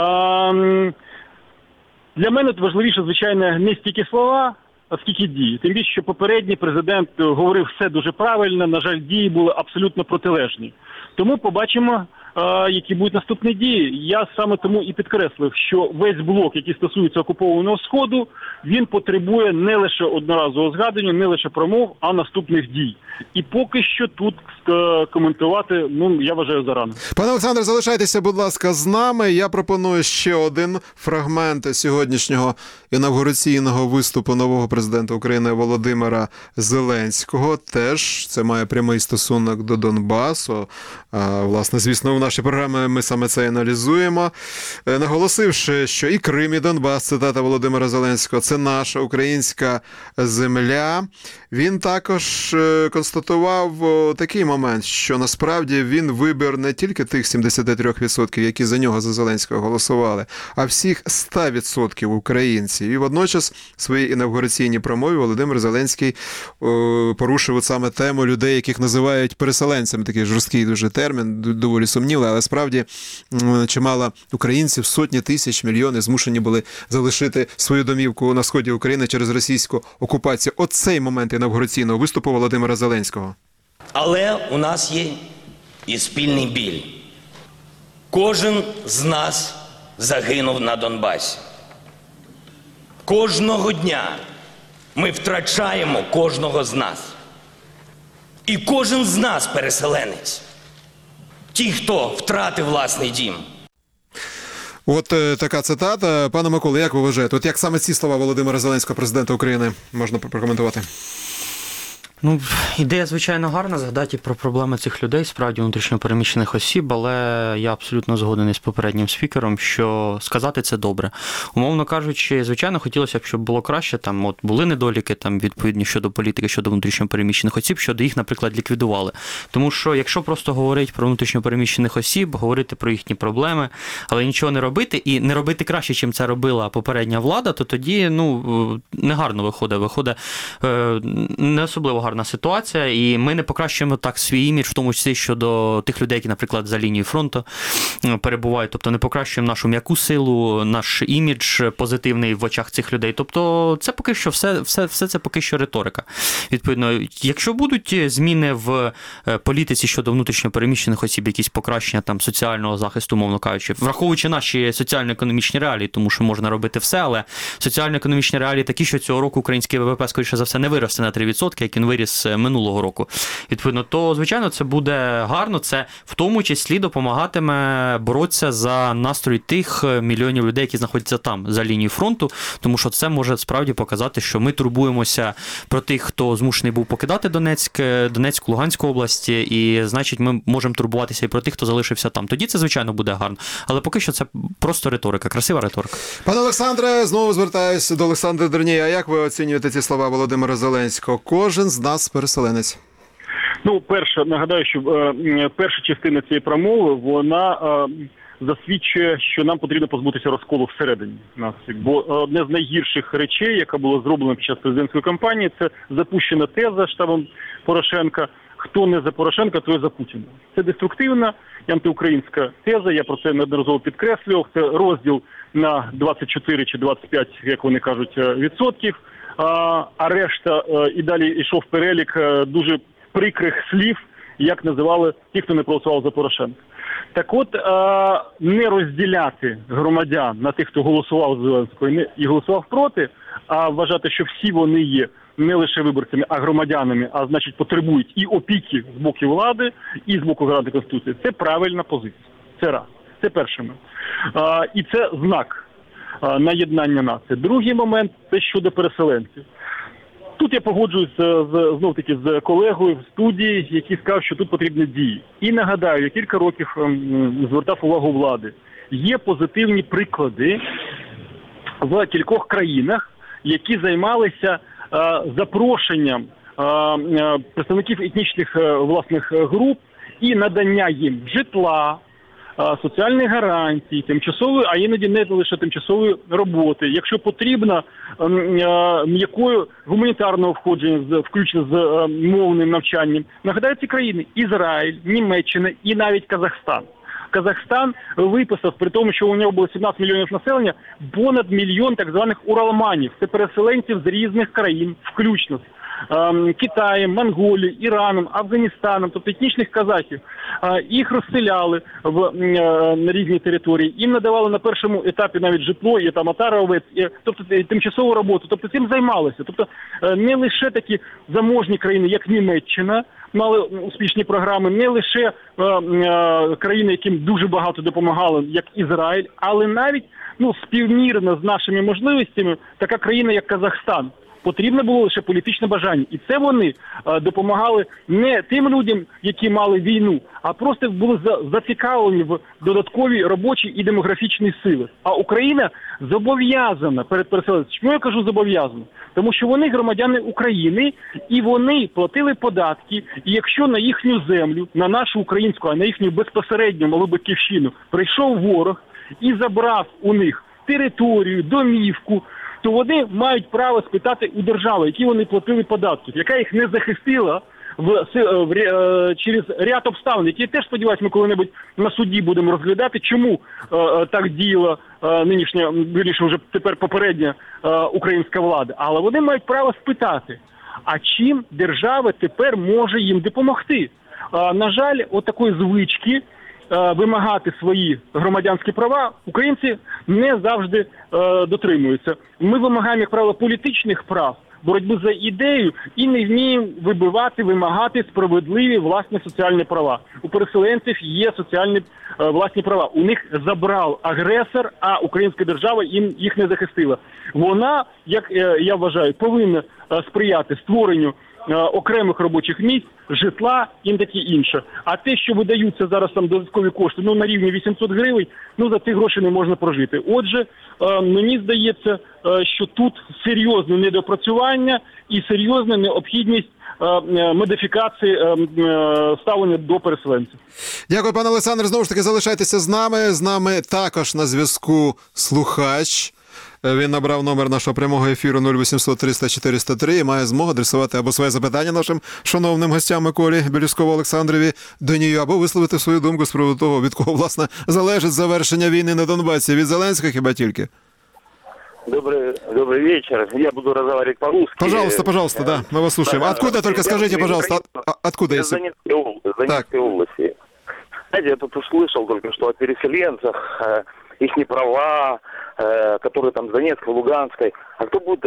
Для мене важливіше, звичайно, не стільки слова, а скільки дії. Тим більше, що попередній президент говорив все дуже правильно, на жаль, дії були абсолютно протилежні. Тому побачимо, які будуть наступні дії. Я саме тому і підкреслив, що весь блок, який стосується окупованого Сходу, він потребує не лише одноразового згадування, не лише промов, а наступних дій. І поки що тут коментувати, я вважаю, зарано. Пане Олександре, залишайтеся, будь ласка, з нами. Я пропоную ще один фрагмент сьогоднішнього інавгураційного виступу нового президента України Володимира Зеленського. Теж це має прямий стосунок до Донбасу. Власне, звісно, в нашій програмі ми саме це аналізуємо. Наголосивши, що і Крим, і Донбас, цитата Володимира Зеленського, це наша українська земля. Він також констатував такий момент, що насправді він вибір не тільки тих 73%, які за нього, за Зеленського, голосували, а всіх 100% українців. І водночас в своїй інавгураційній промові Володимир Зеленський порушив саме тему людей, яких називають переселенцями. Такий жорсткий дуже термін, доволі сумнівий, але справді чимало українців, сотні тисяч, мільйони змушені були залишити свою домівку на сході України через російську окупацію. Оцей момент інавгураційного виступу Володимира Зеленського. Але у нас є і спільний біль. Кожен з нас загинув на Донбасі. Кожного дня ми втрачаємо кожного з нас. І кожен з нас переселенець. Ті, хто втратив власний дім. От така цитата. Пане Миколо, як ви вважаєте? От як саме ці слова Володимира Зеленського, президента України, можна прокоментувати? Ідея, звичайно, гарна, згадати про проблеми цих людей, справді внутрішньопереміщених осіб, але я абсолютно згоден із попереднім спікером, що сказати це добре. Умовно кажучи, звичайно, хотілося б, щоб було краще, були недоліки, відповідні щодо політики, щодо внутрішньопереміщених осіб, щодо їх, наприклад, ліквідували. Тому що, якщо просто говорити про внутрішньопереміщених осіб, говорити про їхні проблеми, але нічого не робити, і не робити краще, чим це робила попередня влада, то тоді, негарно виходить, не особливо гарно гарна ситуація, і ми не покращуємо так свій імідж, в тому числі щодо тих людей, які, наприклад, за лінією фронту перебувають. Тобто не покращуємо нашу м'яку силу, наш імідж позитивний в очах цих людей. Тобто це поки що все це поки що риторика. Відповідно, якщо будуть зміни в політиці щодо внутрішньо переміщених осіб, якісь покращення там соціального захисту, мовно кажучи, враховуючи наші соціально-економічні реалії, тому що можна робити все, але соціально-економічні реалії такі, що цього року український ВВП, скоріше за все, не виросте на 3%, як він виріс минулого року. Відповідно, то, звичайно, це буде гарно, це в тому числі допомагатиме боротися за настрої тих мільйонів людей, які знаходяться там, за лінією фронту, тому що це може справді показати, що ми турбуємося про тих, хто змушений був покидати Донецьк, Луганську області, і, значить, ми можемо турбуватися і про тих, хто залишився там. Тоді це, звичайно, буде гарно. Але поки що це просто риторика, красива риторика. Пане Олександре, знову звертаюся до Олександра Дернєя. А як ви оцінюєте ці слова Володимира Зеленського? Кожен з нас переселенець. Ну, перше, нагадаю, що перша частина цієї промови, вона засвідчує, що нам потрібно позбутися розколу всередині нас. Бо одне з найгірших речей, яка була зроблена під час президентської кампанії, це запущена теза штабом Порошенка: хто не за Порошенка, той за Путіна. Це деструктивна антиукраїнська теза, я про це неодноразово підкреслював. Це розділ на 24 чи 25, як вони кажуть, відсотків, а решта і далі йшов перелік дуже прикрих слів, як називали ті, хто не проголосував за Порошенка. Так от, не розділяти громадян на тих, хто голосував за Зеленського і голосував проти, а вважати, що всі вони є не лише виборцями, а громадянами, а значить потребують і опіки з боку влади, і з боку гаранта Конституції. Це правильна позиція. Це раз. Це перший момент. І це знак на єднання нації. Другий момент – це щодо переселенців. Тут я погоджуюсь знов-таки з колегою в студії, який сказав, що тут потрібні дії. І нагадаю, я кілька років звертав увагу влади. Є позитивні приклади в кількох країнах, які займалися запрошенням представників етнічних власних груп і надання їм житла, соціальних гарантій, тимчасової, а іноді не лише тимчасової роботи. Якщо потрібно, м'якою гуманітарного входження, включно з мовним навчанням. Нагадаю, ці країни – Ізраїль, Німеччина і навіть Казахстан. Казахстан виписав, при тому, що у нього було 17 мільйонів населення, понад мільйон так званих уралманів. Це переселенців з різних країн, включно з Китаєм, Монголією, Іраном, Афганістаном, тобто етнічних казахів. Їх розселяли на різні території, їм надавали на першому етапі навіть житло, і там отаровець, тобто тимчасову роботу, тобто цим займалися. Тобто не лише такі заможні країни, як Німеччина, мали успішні програми, не лише країни, яким дуже багато допомагали, як Ізраїль, але навіть співмірно з нашими можливостями така країна, як Казахстан. Потрібно було лише політичне бажання. І це вони допомагали не тим людям, які мали війну, а просто були зацікавлені в додатковій робочій і демографічній сили. А Україна зобов'язана перед переселенцями. Чому я кажу зобов'язана? Тому що вони громадяни України, і вони платили податки, і якщо на їхню землю, на нашу українську, а на їхню безпосередню малу батьківщину прийшов ворог і забрав у них територію, домівку, то вони мають право спитати у держави, які вони платили податки, яка їх не захистила через ряд обставин, які теж, сподіваюся, ми коли-небудь на суді будемо розглядати, чому так діяла нинішня, вірніше, вже тепер попередня українська влада. Але вони мають право спитати, а чим держава тепер може їм допомогти. На жаль, от такої звички вимагати свої громадянські права українці не завжди дотримуються. Ми вимагаємо, як правило, політичних прав, боротьби за ідею і не вміємо вимагати справедливі власні соціальні права. У переселенців є соціальні власні права. У них забрав агресор, а українська держава їх не захистила. Вона, як я вважаю, повинна сприяти створенню окремих робочих місць, житла і таке інше. А те, що видаються зараз там додаткові кошти, на рівні 800 гривень, за ці гроші не можна прожити. Отже, мені здається, що тут серйозне недопрацювання і серйозна необхідність модифікації ставлення до переселенців. Дякую, пане Олександр. Знову ж таки, залишайтеся з нами. З нами також на зв'язку слухач. Він набрав номер нашого прямого ефіру 0800 300 403 і має змогу адресувати або своє запитання нашим шановним гостям Миколі Білюскову Олександрові Донію, або висловити свою думку з приводу того, від кого, власне, залежить завершення війни на Донбасі. Від Зеленського хіба тільки? Добрый вечер. Я буду разговаривать по-русски. Пожалуйста, да, мы вас слушаем. Откуда, только скажите, пожалуйста, откуда, Я если... Донецкой области. Знаете, я тут услышал только что о переселенцах, их права, которые там в Донецкой, Луганской. А кто будет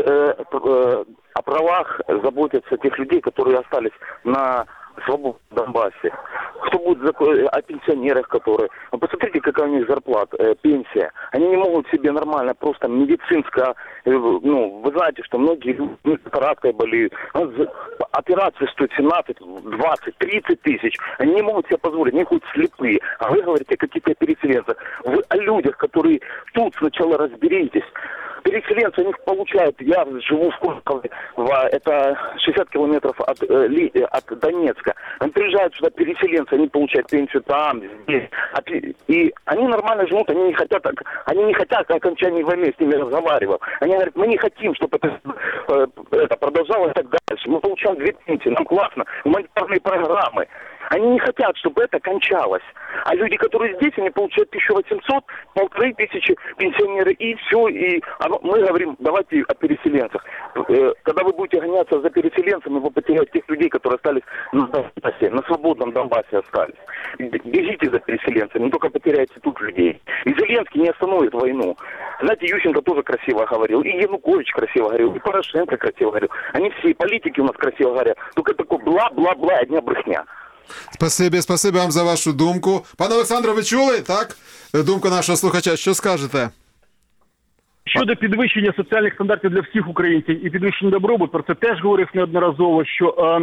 о правах заботиться тех людей, которые остались на свободном Донбассе? Кто будет о пенсионерах, которые... Ну, посмотрите, какая у них зарплата, пенсия. Они не могут себе нормально, просто медицинское... Ну, вы знаете, что многие люди катарактой болеют. Операции стоят 17, 20, 30 тысяч. Они не могут себе позволить, они хоть слепые. А вы говорите о каких-то переселенцах. Вы о людях, которые тут сначала разберитесь. Переселенцы, они получают, я живу в Курскове, это 60 километров от Донецка. Они приезжают сюда, переселенцы, они получают пенсию там, здесь. И они нормально живут, они не хотят окончания войны, с ними разговаривал. Они говорят, мы не хотим, чтобы это продолжалось так дальше. Мы получаем 2 пенсии, нам классно, гуманитарные программы. Они не хотят, чтобы это кончалось. А люди, которые здесь, они получают 1800, 1500 пенсионеры, и все. И мы говорим, давайте о переселенцах. Когда вы будете гоняться за переселенцами, вы потеряете тех людей, которые остались на Донбассе, на свободном Донбассе остались. Бегите за переселенцами, не только потеряете тут людей. И Зеленский не остановит войну. Знаете, Ющенко тоже красиво говорил, и Янукович красиво говорил, и Порошенко красиво говорил. Они все, политики у нас красиво говорят. Только такой бла-бла-бла, одна брехня. Спасибі вам за вашу думку. Пане Олександре, ви чули, так? Думку нашого слухача. Що скажете? Щодо підвищення соціальних стандартів для всіх українців і підвищення добробуту, про це теж говорив неодноразово, що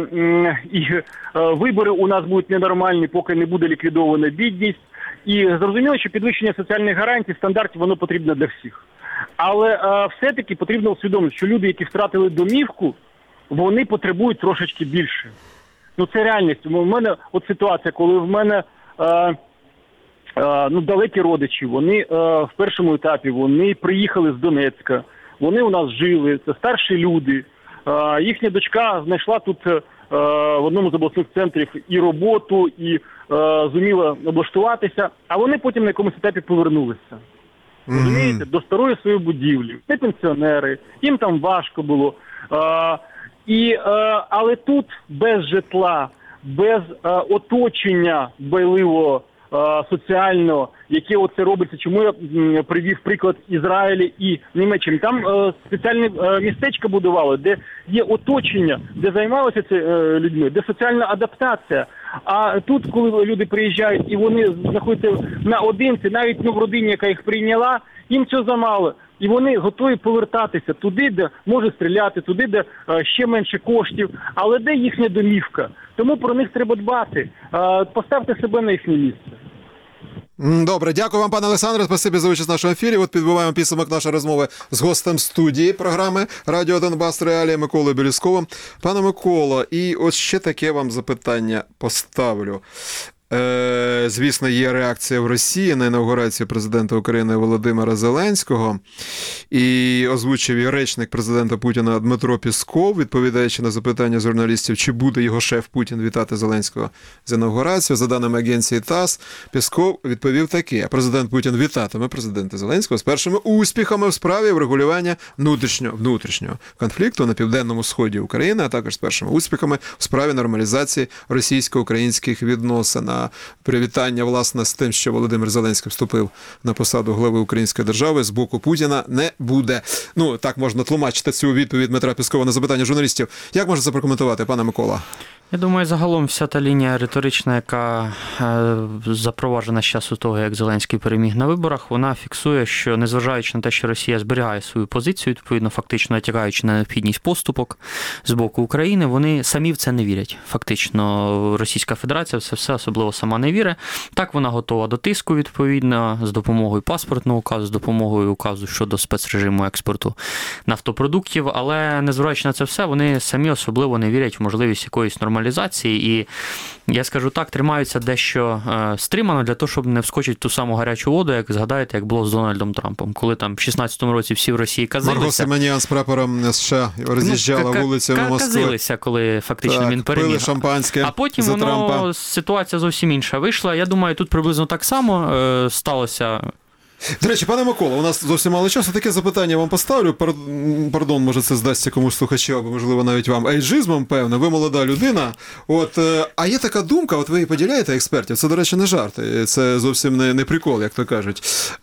вибори у нас будуть ненормальні, поки не буде ліквідована бідність. І зрозуміло, що підвищення соціальних гарантій, стандартів, воно потрібно для всіх. Але все-таки потрібно усвідомити, що люди, які втратили домівку, вони потребують трошечки більше. Ну, це реальність. У мене от ситуація, коли в мене далекі родичі, вони в першому етапі, вони приїхали з Донецька, вони у нас жили, це старші люди. Їхня дочка знайшла тут в одному з обласних центрів і роботу, і зуміла облаштуватися, а вони потім на якомусь етапі повернулися. Розумієте, до старої своєї будівлі. Це пенсіонери, їм там важко було. Але тут без житла, без оточення дбайливого, соціального, яке оце робиться, чому я привів приклад Ізраїля і Німеччини. Там спеціальні містечка будували, де є оточення, де займалися людьми, де соціальна адаптація. А тут, коли люди приїжджають і вони знаходяться наодинці, навіть в родині, яка їх прийняла, їм цього замало. І вони готові повертатися туди, де може стріляти, туди, де ще менше коштів, але де їхня домівка. Тому про них треба дбати. Поставте себе на їхнє місце. Добре, дякую вам, пане Олександре, спасибі за участь в нашому ефірі. От підбиваємо підсумок нашої розмови з гостем студії програми «Радіо Донбас Реалії» Миколою Білюсковим. Пане Миколо, і от ще таке вам запитання поставлю. Звісно, є реакція в Росії на інавгурацію президента України Володимира Зеленського. І озвучив її речник президента Путіна Дмитро Пєсков, відповідаючи на запитання журналістів, чи буде його шеф Путін вітати Зеленського з інавгурацією. За даними агенції ТАСС, Пєсков відповів таке: президент Путін вітатиме президента Зеленського з першими успіхами в справі врегулювання внутрішнього конфлікту на південному сході України, а також з першими успіхами в справі нормалізації російсько-українських відносин. Привітання, власне, з тим, що Володимир Зеленський вступив на посаду глави української держави, з боку Путіна не буде. Ну, так можна тлумачити цю відповідь Дмитра Пєскова на запитання журналістів. Як можна це прокоментувати, пане Микола? Я думаю, загалом вся та лінія риторична, яка запроваджена з часу того, як Зеленський переміг на виборах, вона фіксує, що незважаючи на те, що Росія зберігає свою позицію, відповідно, фактично натякаючи на необхідність поступок з боку України, вони самі в це не вірять. Фактично, Російська Федерація все особливо сама не вірить. Так, вона готова до тиску, відповідно, з допомогою паспортного указу, з допомогою указу щодо спецрежиму експорту нафтопродуктів, але незважаючи на це все, вони самі особливо не вірять в можливість якоїсь нормальної нормалізації. І я скажу так, тримаються дещо стримано для того, щоб не вскочити в ту саму гарячу воду, як згадаєте, як було з Дональдом Трампом. Коли там в 16-му році всі в Росії казилися. Марго Симонян з прапором США роз'їжджала вулицями Москви. Казилися, коли фактично він переміг. Пили шампанське. А потім ситуація зовсім інша вийшла. Я думаю, тут приблизно так само сталося. До речі, пане Микола, у нас зовсім мало часу. Таке запитання вам поставлю. Пардон, може це здасться комусь слухачу, або, можливо, навіть вам ейджизмом, певно. Ви молода людина. А є така думка, ви її поділяєте експертів. Це, до речі, не жарт. Це зовсім не прикол, як то кажуть.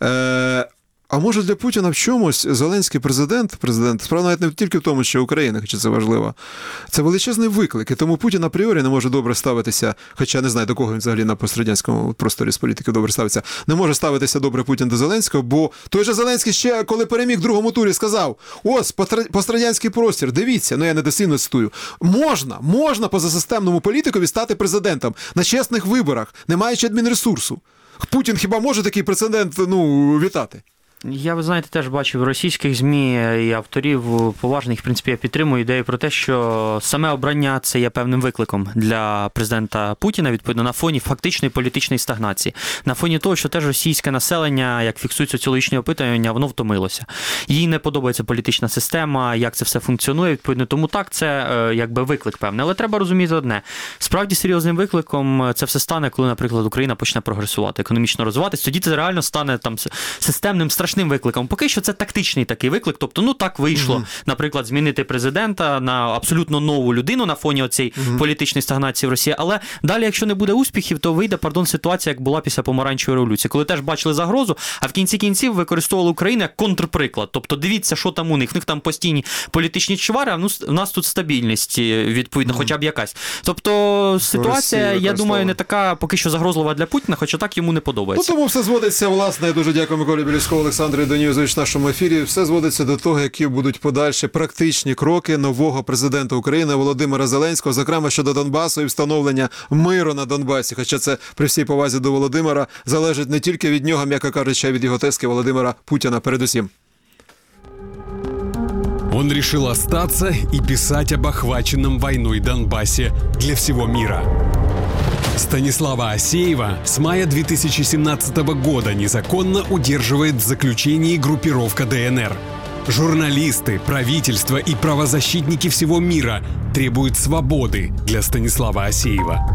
А може для Путіна в чомусь Зеленський президент, справа навіть не тільки в тому, що Україна, хоча це важливо, це величезний виклик, і тому Путін апріорі не може добре ставитися, хоча не знаю, до кого він взагалі на пострадянському просторі з політики добре ставиться, не може ставитися добре Путін до Зеленського, бо той же Зеленський ще, коли переміг в другому турі, сказав, ось, пострадянський простір, дивіться, я не дослівно цитую, можна позасистемному політикові стати президентом на чесних виборах, не маючи адмінресурсу. Путін хіба може такий прецедент, вітати? Я, ви знаєте, теж бачив російських ЗМІ і авторів поважних, в принципі, я підтримую ідею про те, що саме обрання це є певним викликом для президента Путіна, відповідно, на фоні фактичної політичної стагнації. На фоні того, що теж російське населення, як фіксують соціологічні опитування, воно втомилося. Їй не подобається політична система, як це все функціонує, відповідно, тому так, це якби виклик певний. Але треба розуміти одне. Справді серйозним викликом це все стане, коли, наприклад, Україна почне прогресувати, економічно розвиватися, тоді це реально стане там системним, страшним викликом. Поки що це тактичний такий виклик, тобто, так вийшло, наприклад, змінити президента на абсолютно нову людину на фоні оцієї політичної стагнації в Росії, але далі, якщо не буде успіхів, то вийде, ситуація, як була після помаранчевої революції, коли теж бачили загрозу, а в кінці кінців використовували Україну як контрприклад. Тобто, дивіться, що там у них там постійні політичні чвари, а в нас тут стабільність, відповідно, хоча б якась. Тобто, ситуація, я думаю, не така поки що загрозлива для Путіна, хоча так йому не подобається. Тому все зводиться, власне, я дуже дякую Миколі Білівському, Олександру Даніловичу в нашому ефірі. Все зводиться до того, які будуть подальші практичні кроки нового президента України Володимира Зеленського, зокрема щодо Донбасу і встановлення миру на Донбасі. Хоча це, при всій повазі до Володимира, залежить не тільки від нього, м'яко кажучи, а від його тезки Володимира Путіна передусім. Он решил остаться и писать об охваченном войной Донбассе для всего мира. Станислава Асеева с мая 2017 года незаконно удерживает в заключении группировка ДНР. Журналисты, правительство и правозащитники всего мира требуют свободы для Станислава Асеева.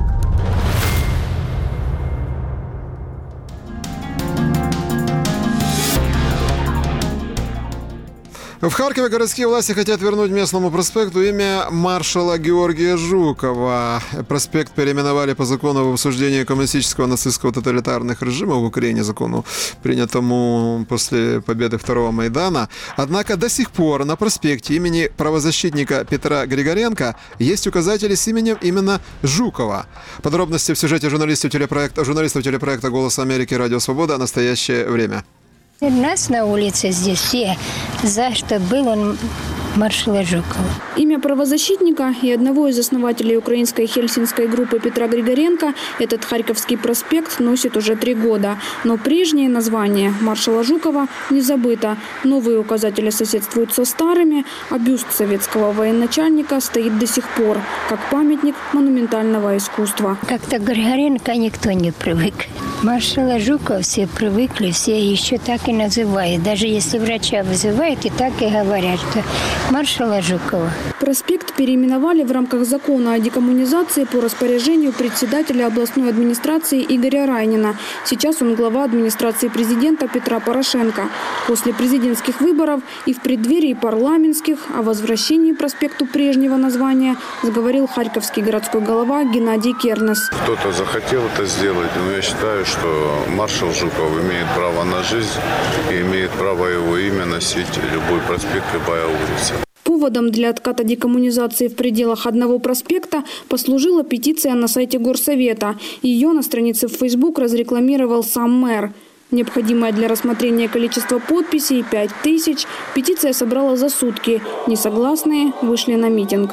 В Харькове городские власти хотят вернуть местному проспекту имя маршала Георгия Жукова. Проспект переименовали по закону об обсуждении коммунистического нацистского тоталитарных режимов в Украине, закону, принятому после победы Второго Майдана. Однако до сих пор на проспекте имени правозащитника Петра Григоренко есть указатели с именем именно Жукова. Подробности в сюжете журналистов телепроекта «Голос Америки» «Радио Свобода» «Настоящее время». У нас на улице здесь все за, что был он маршала Жукова. Имя правозащитника и одного из основателей украинской хельсинской группы Петра Григоренко этот Харьковский проспект носит уже 3 года. Но прежнее название маршала Жукова не забыто. Новые указатели соседствуют со старыми, а бюст советского военачальника стоит до сих пор, как памятник монументального искусства. Как-то Григоренко никто не привык. Маршала Жукова все привыкли, все еще так и называют. Даже если врача вызывают, и так и говорят, что маршала Жукова. Проспект переименовали в рамках закона о декоммунизации по распоряжению председателя областной администрации Игоря Райнина. Сейчас он глава администрации президента Петра Порошенко. После президентских выборов и в преддверии парламентских о возвращении проспекту прежнего названия заговорил харьковский городской голова Геннадий Кернес. Кто-то захотел это сделать, но я считаю, что маршал Жуков имеет право на жизнь и имеет право его имя носить любой проспект, любая улица. Поводом для отката декоммунизации в пределах одного проспекта послужила петиция на сайте Горсовета. Ее на странице в Facebook разрекламировал сам мэр. Необходимое для рассмотрения количество подписей – 5000. Петиция собрала за сутки. Несогласные вышли на митинг.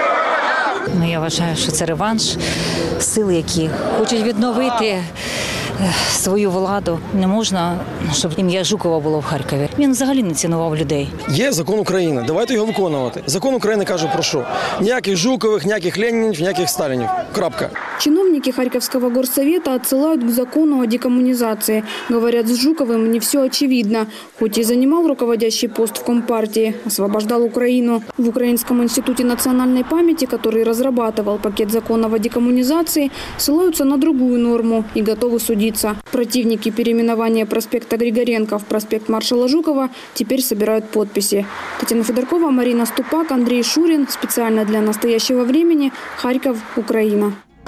Я вважаю, що це реванш сил, які хочуть відновити свою владу. Не можна, щоб ім'я Жукова було в Харкові. Він взагалі не цінував людей. Є закон України, давайте його виконувати. Закон України каже про що? Ніяких Жукових, ніяких Ленінів, ніяких Сталінів. Крапка. Чиновники Харьковского горсовета отсылают к закону о декоммунизации. Говорят, с Жуковым не все очевидно. Хоть и занимал руководящий пост в Компартии, освобождал Украину. В Украинском институте национальной памяти, который разрабатывал пакет законов о декоммунизации, ссылаются на другую норму и готовы судиться. Противники переименования проспекта Григоренко в проспект маршала Жукова теперь собирают подписи. Татьяна Федоркова, Марина Ступак, Андрей Шурин. Специально для настоящего времени. Харьков, Украина.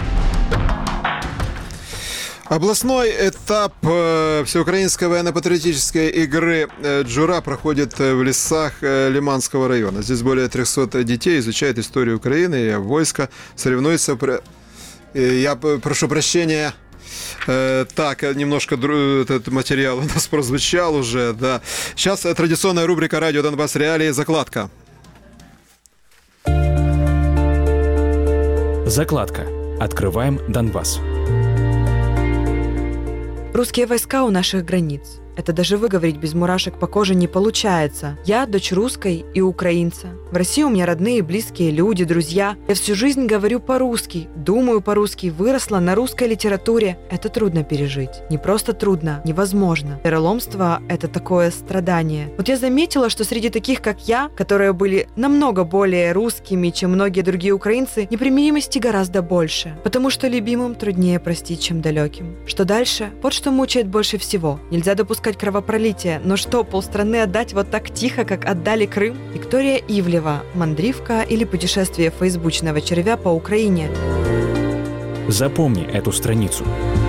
Областной этап всеукраинской военно-патриотической игры «Джура» проходит в лесах Лиманского района. Здесь более 300 детей изучают историю Украины и войска, соревнуются. Я прошу прощения. Так, немножко этот материал у нас прозвучал уже, да. Сейчас традиционная рубрика «Радио Донбасс Реалии» «Закладка». Закладка. Открываем Донбасс. Русские войска у наших границ. Это даже выговорить без мурашек по коже не получается. Я дочь русской и украинца. В России у меня родные, близкие люди, друзья. Я всю жизнь говорю по-русски, думаю по-русски, выросла на русской литературе. Это трудно пережить. Не просто трудно, невозможно. Вероломство – это такое страдание. Вот я заметила, что среди таких, как я, которые были намного более русскими, чем многие другие украинцы, непримиримости гораздо больше. Потому что любимым труднее простить, чем далеким. Что дальше? Вот что мучает больше всего. Нельзя допускать кровопролитие, но что, полстраны отдать вот так тихо, как отдали Крым? Виктория Ивлева, мандрівка или путешествие фейсбучного червя по Украине. Запомни эту страницу.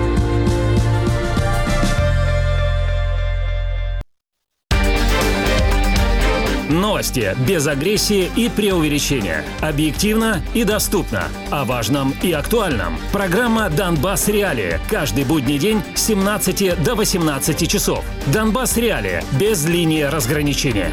Новости без агрессии и преувеличения. Объективно и доступно. О важном и актуальном. Программа «Донбасс Реалии». Каждый будний день с 17 до 18 часов. «Донбасс Реалии» без линии разграничения.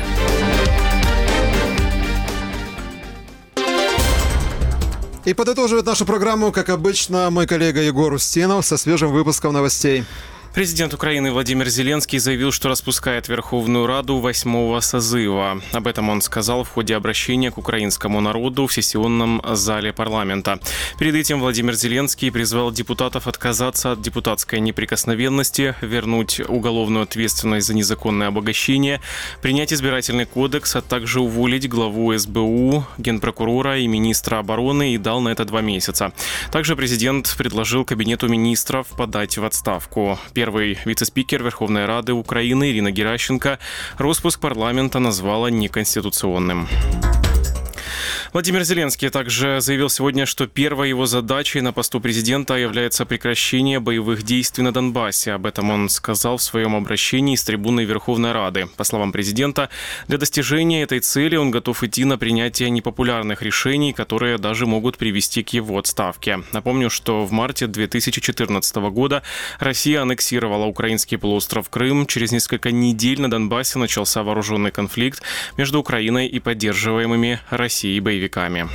И подытоживает нашу программу, как обычно, мой коллега Егор Устинов со свежим выпуском новостей. Президент Украины Владимир Зеленский заявил, что распускает Верховную Раду 8-го созыва. Об этом он сказал в ходе обращения к украинскому народу в сессионном зале парламента. Перед этим Владимир Зеленский призвал депутатов отказаться от депутатской неприкосновенности, вернуть уголовную ответственность за незаконное обогащение, принять избирательный кодекс, а также уволить главу СБУ, генпрокурора и министра обороны и дал на это 2 месяца. Также президент предложил кабинету министров подать в отставку. Первый вице-спикер Верховной Рады Украины Ирина Геращенко распуск парламента назвала неконституционным. Владимир Зеленский также заявил сегодня, что первой его задачей на посту президента является прекращение боевых действий на Донбассе. Об этом он сказал в своем обращении с трибуны Верховной Рады. По словам президента, для достижения этой цели он готов идти на принятие непопулярных решений, которые даже могут привести к его отставке. Напомню, что в марте 2014 года Россия аннексировала украинский полуостров Крым. Через несколько недель на Донбассе начался вооруженный конфликт между Украиной и поддерживаемыми Россией боевиками.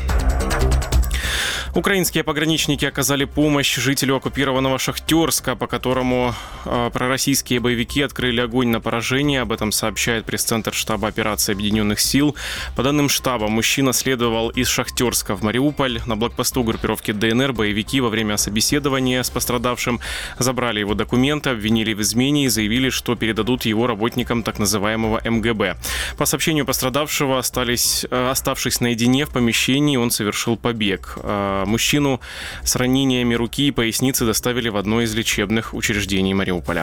Украинские пограничники оказали помощь жителю оккупированного Шахтерска, по которому пророссийские боевики открыли огонь на поражение. Об этом сообщает пресс-центр штаба операции Объединенных сил. По данным штаба, мужчина следовал из Шахтерска в Мариуполь. На блокпосту группировки ДНР боевики во время собеседования с пострадавшим забрали его документы, обвинили в измене и заявили, что передадут его работникам так называемого МГБ. По сообщению пострадавшего, оставшись наедине в помещении, он совершил побег. Мужчину с ранениями руки и поясницы доставили в одно из лечебных учреждений Мариуполя.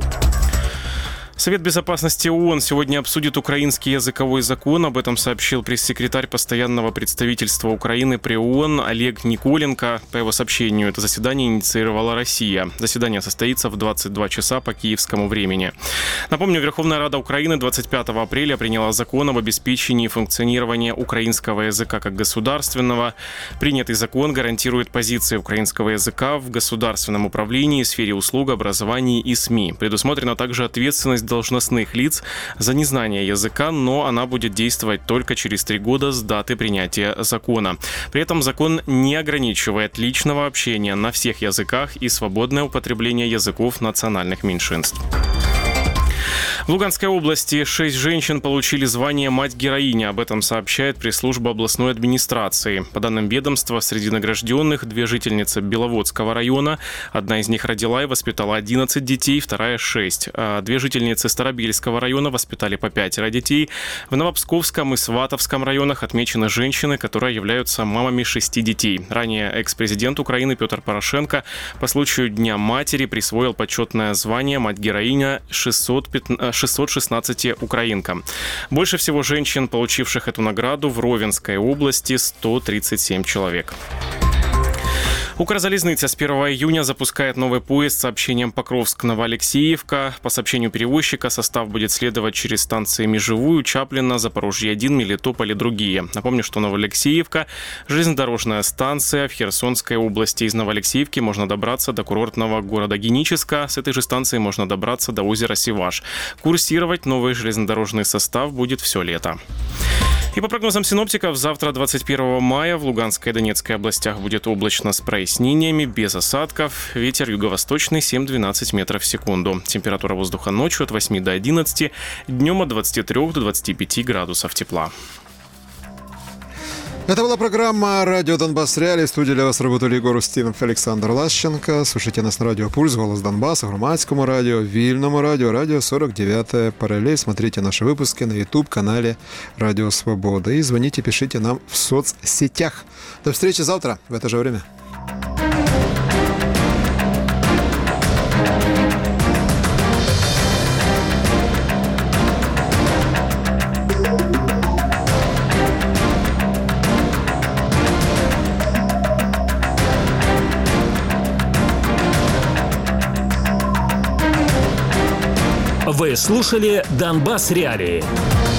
Совет безопасности ООН сегодня обсудит украинский языковой закон. Об этом сообщил пресс-секретарь постоянного представительства Украины при ООН Олег Николенко. По его сообщению, это заседание инициировала Россия. Заседание состоится в 22 часа по киевскому времени. Напомню, Верховная Рада Украины 25 апреля приняла закон об обеспечении функционирования украинского языка как государственного. Принятый закон гарантирует позиции украинского языка в государственном управлении, сфере услуг, образовании и СМИ. Предусмотрена также ответственность должностных лиц за незнание языка, но она будет действовать только через 3 года с даты принятия закона. При этом закон не ограничивает личного общения на всех языках и свободное употребление языков национальных меньшинств. В Луганской области 6 женщин получили звание «Мать-героиня». Об этом сообщает пресс-служба областной администрации. По данным ведомства, среди награжденных 2 жительницы Беловодского района. Одна из них родила и воспитала 11 детей, вторая – 6. 2 жительницы Старобельского района воспитали по 5 детей. В Новопсковском и Сватовском районах отмечены женщины, которые являются мамами 6 детей. Ранее экс-президент Украины Петр Порошенко по случаю Дня матери присвоил почетное звание «Мать-героиня» 616 украинкам. Больше всего женщин, получивших эту награду, в Ровенской области – 137 человек. Укрзалезница с 1 июня запускает новый поезд с сообщением Покровск-Новоалексеевка. По сообщению перевозчика, состав будет следовать через станции Межевую, Чаплина, Запорожье-1, Мелитополь и другие. Напомню, что Новоалексеевка – железнодорожная станция в Херсонской области. Из Новоалексеевки можно добраться до курортного города Геническа. С этой же станции можно добраться до озера Сиваш. Курсировать новый железнодорожный состав будет все лето. И по прогнозам синоптиков, завтра, 21 мая, в Луганской и Донецкой областях будет облачно с прояснениями, без осадков. Ветер юго-восточный 7-12 метров в секунду. Температура воздуха ночью от 8 до 11, днем от 23 до 25 градусов тепла. Это была программа «Радио Донбасс Реалии». В студии для вас работали Егор Устинов, Александр Лащенко. Слушайте нас на радио «Пульс», «Голос Донбасса», Громадскому радио, Вильному радио, радио 49-я параллель. Смотрите наши выпуски на YouTube-канале «Радио Свобода». И звоните, пишите нам в соцсетях. До встречи завтра в это же время. Вы слушали «Донбасс Реалии».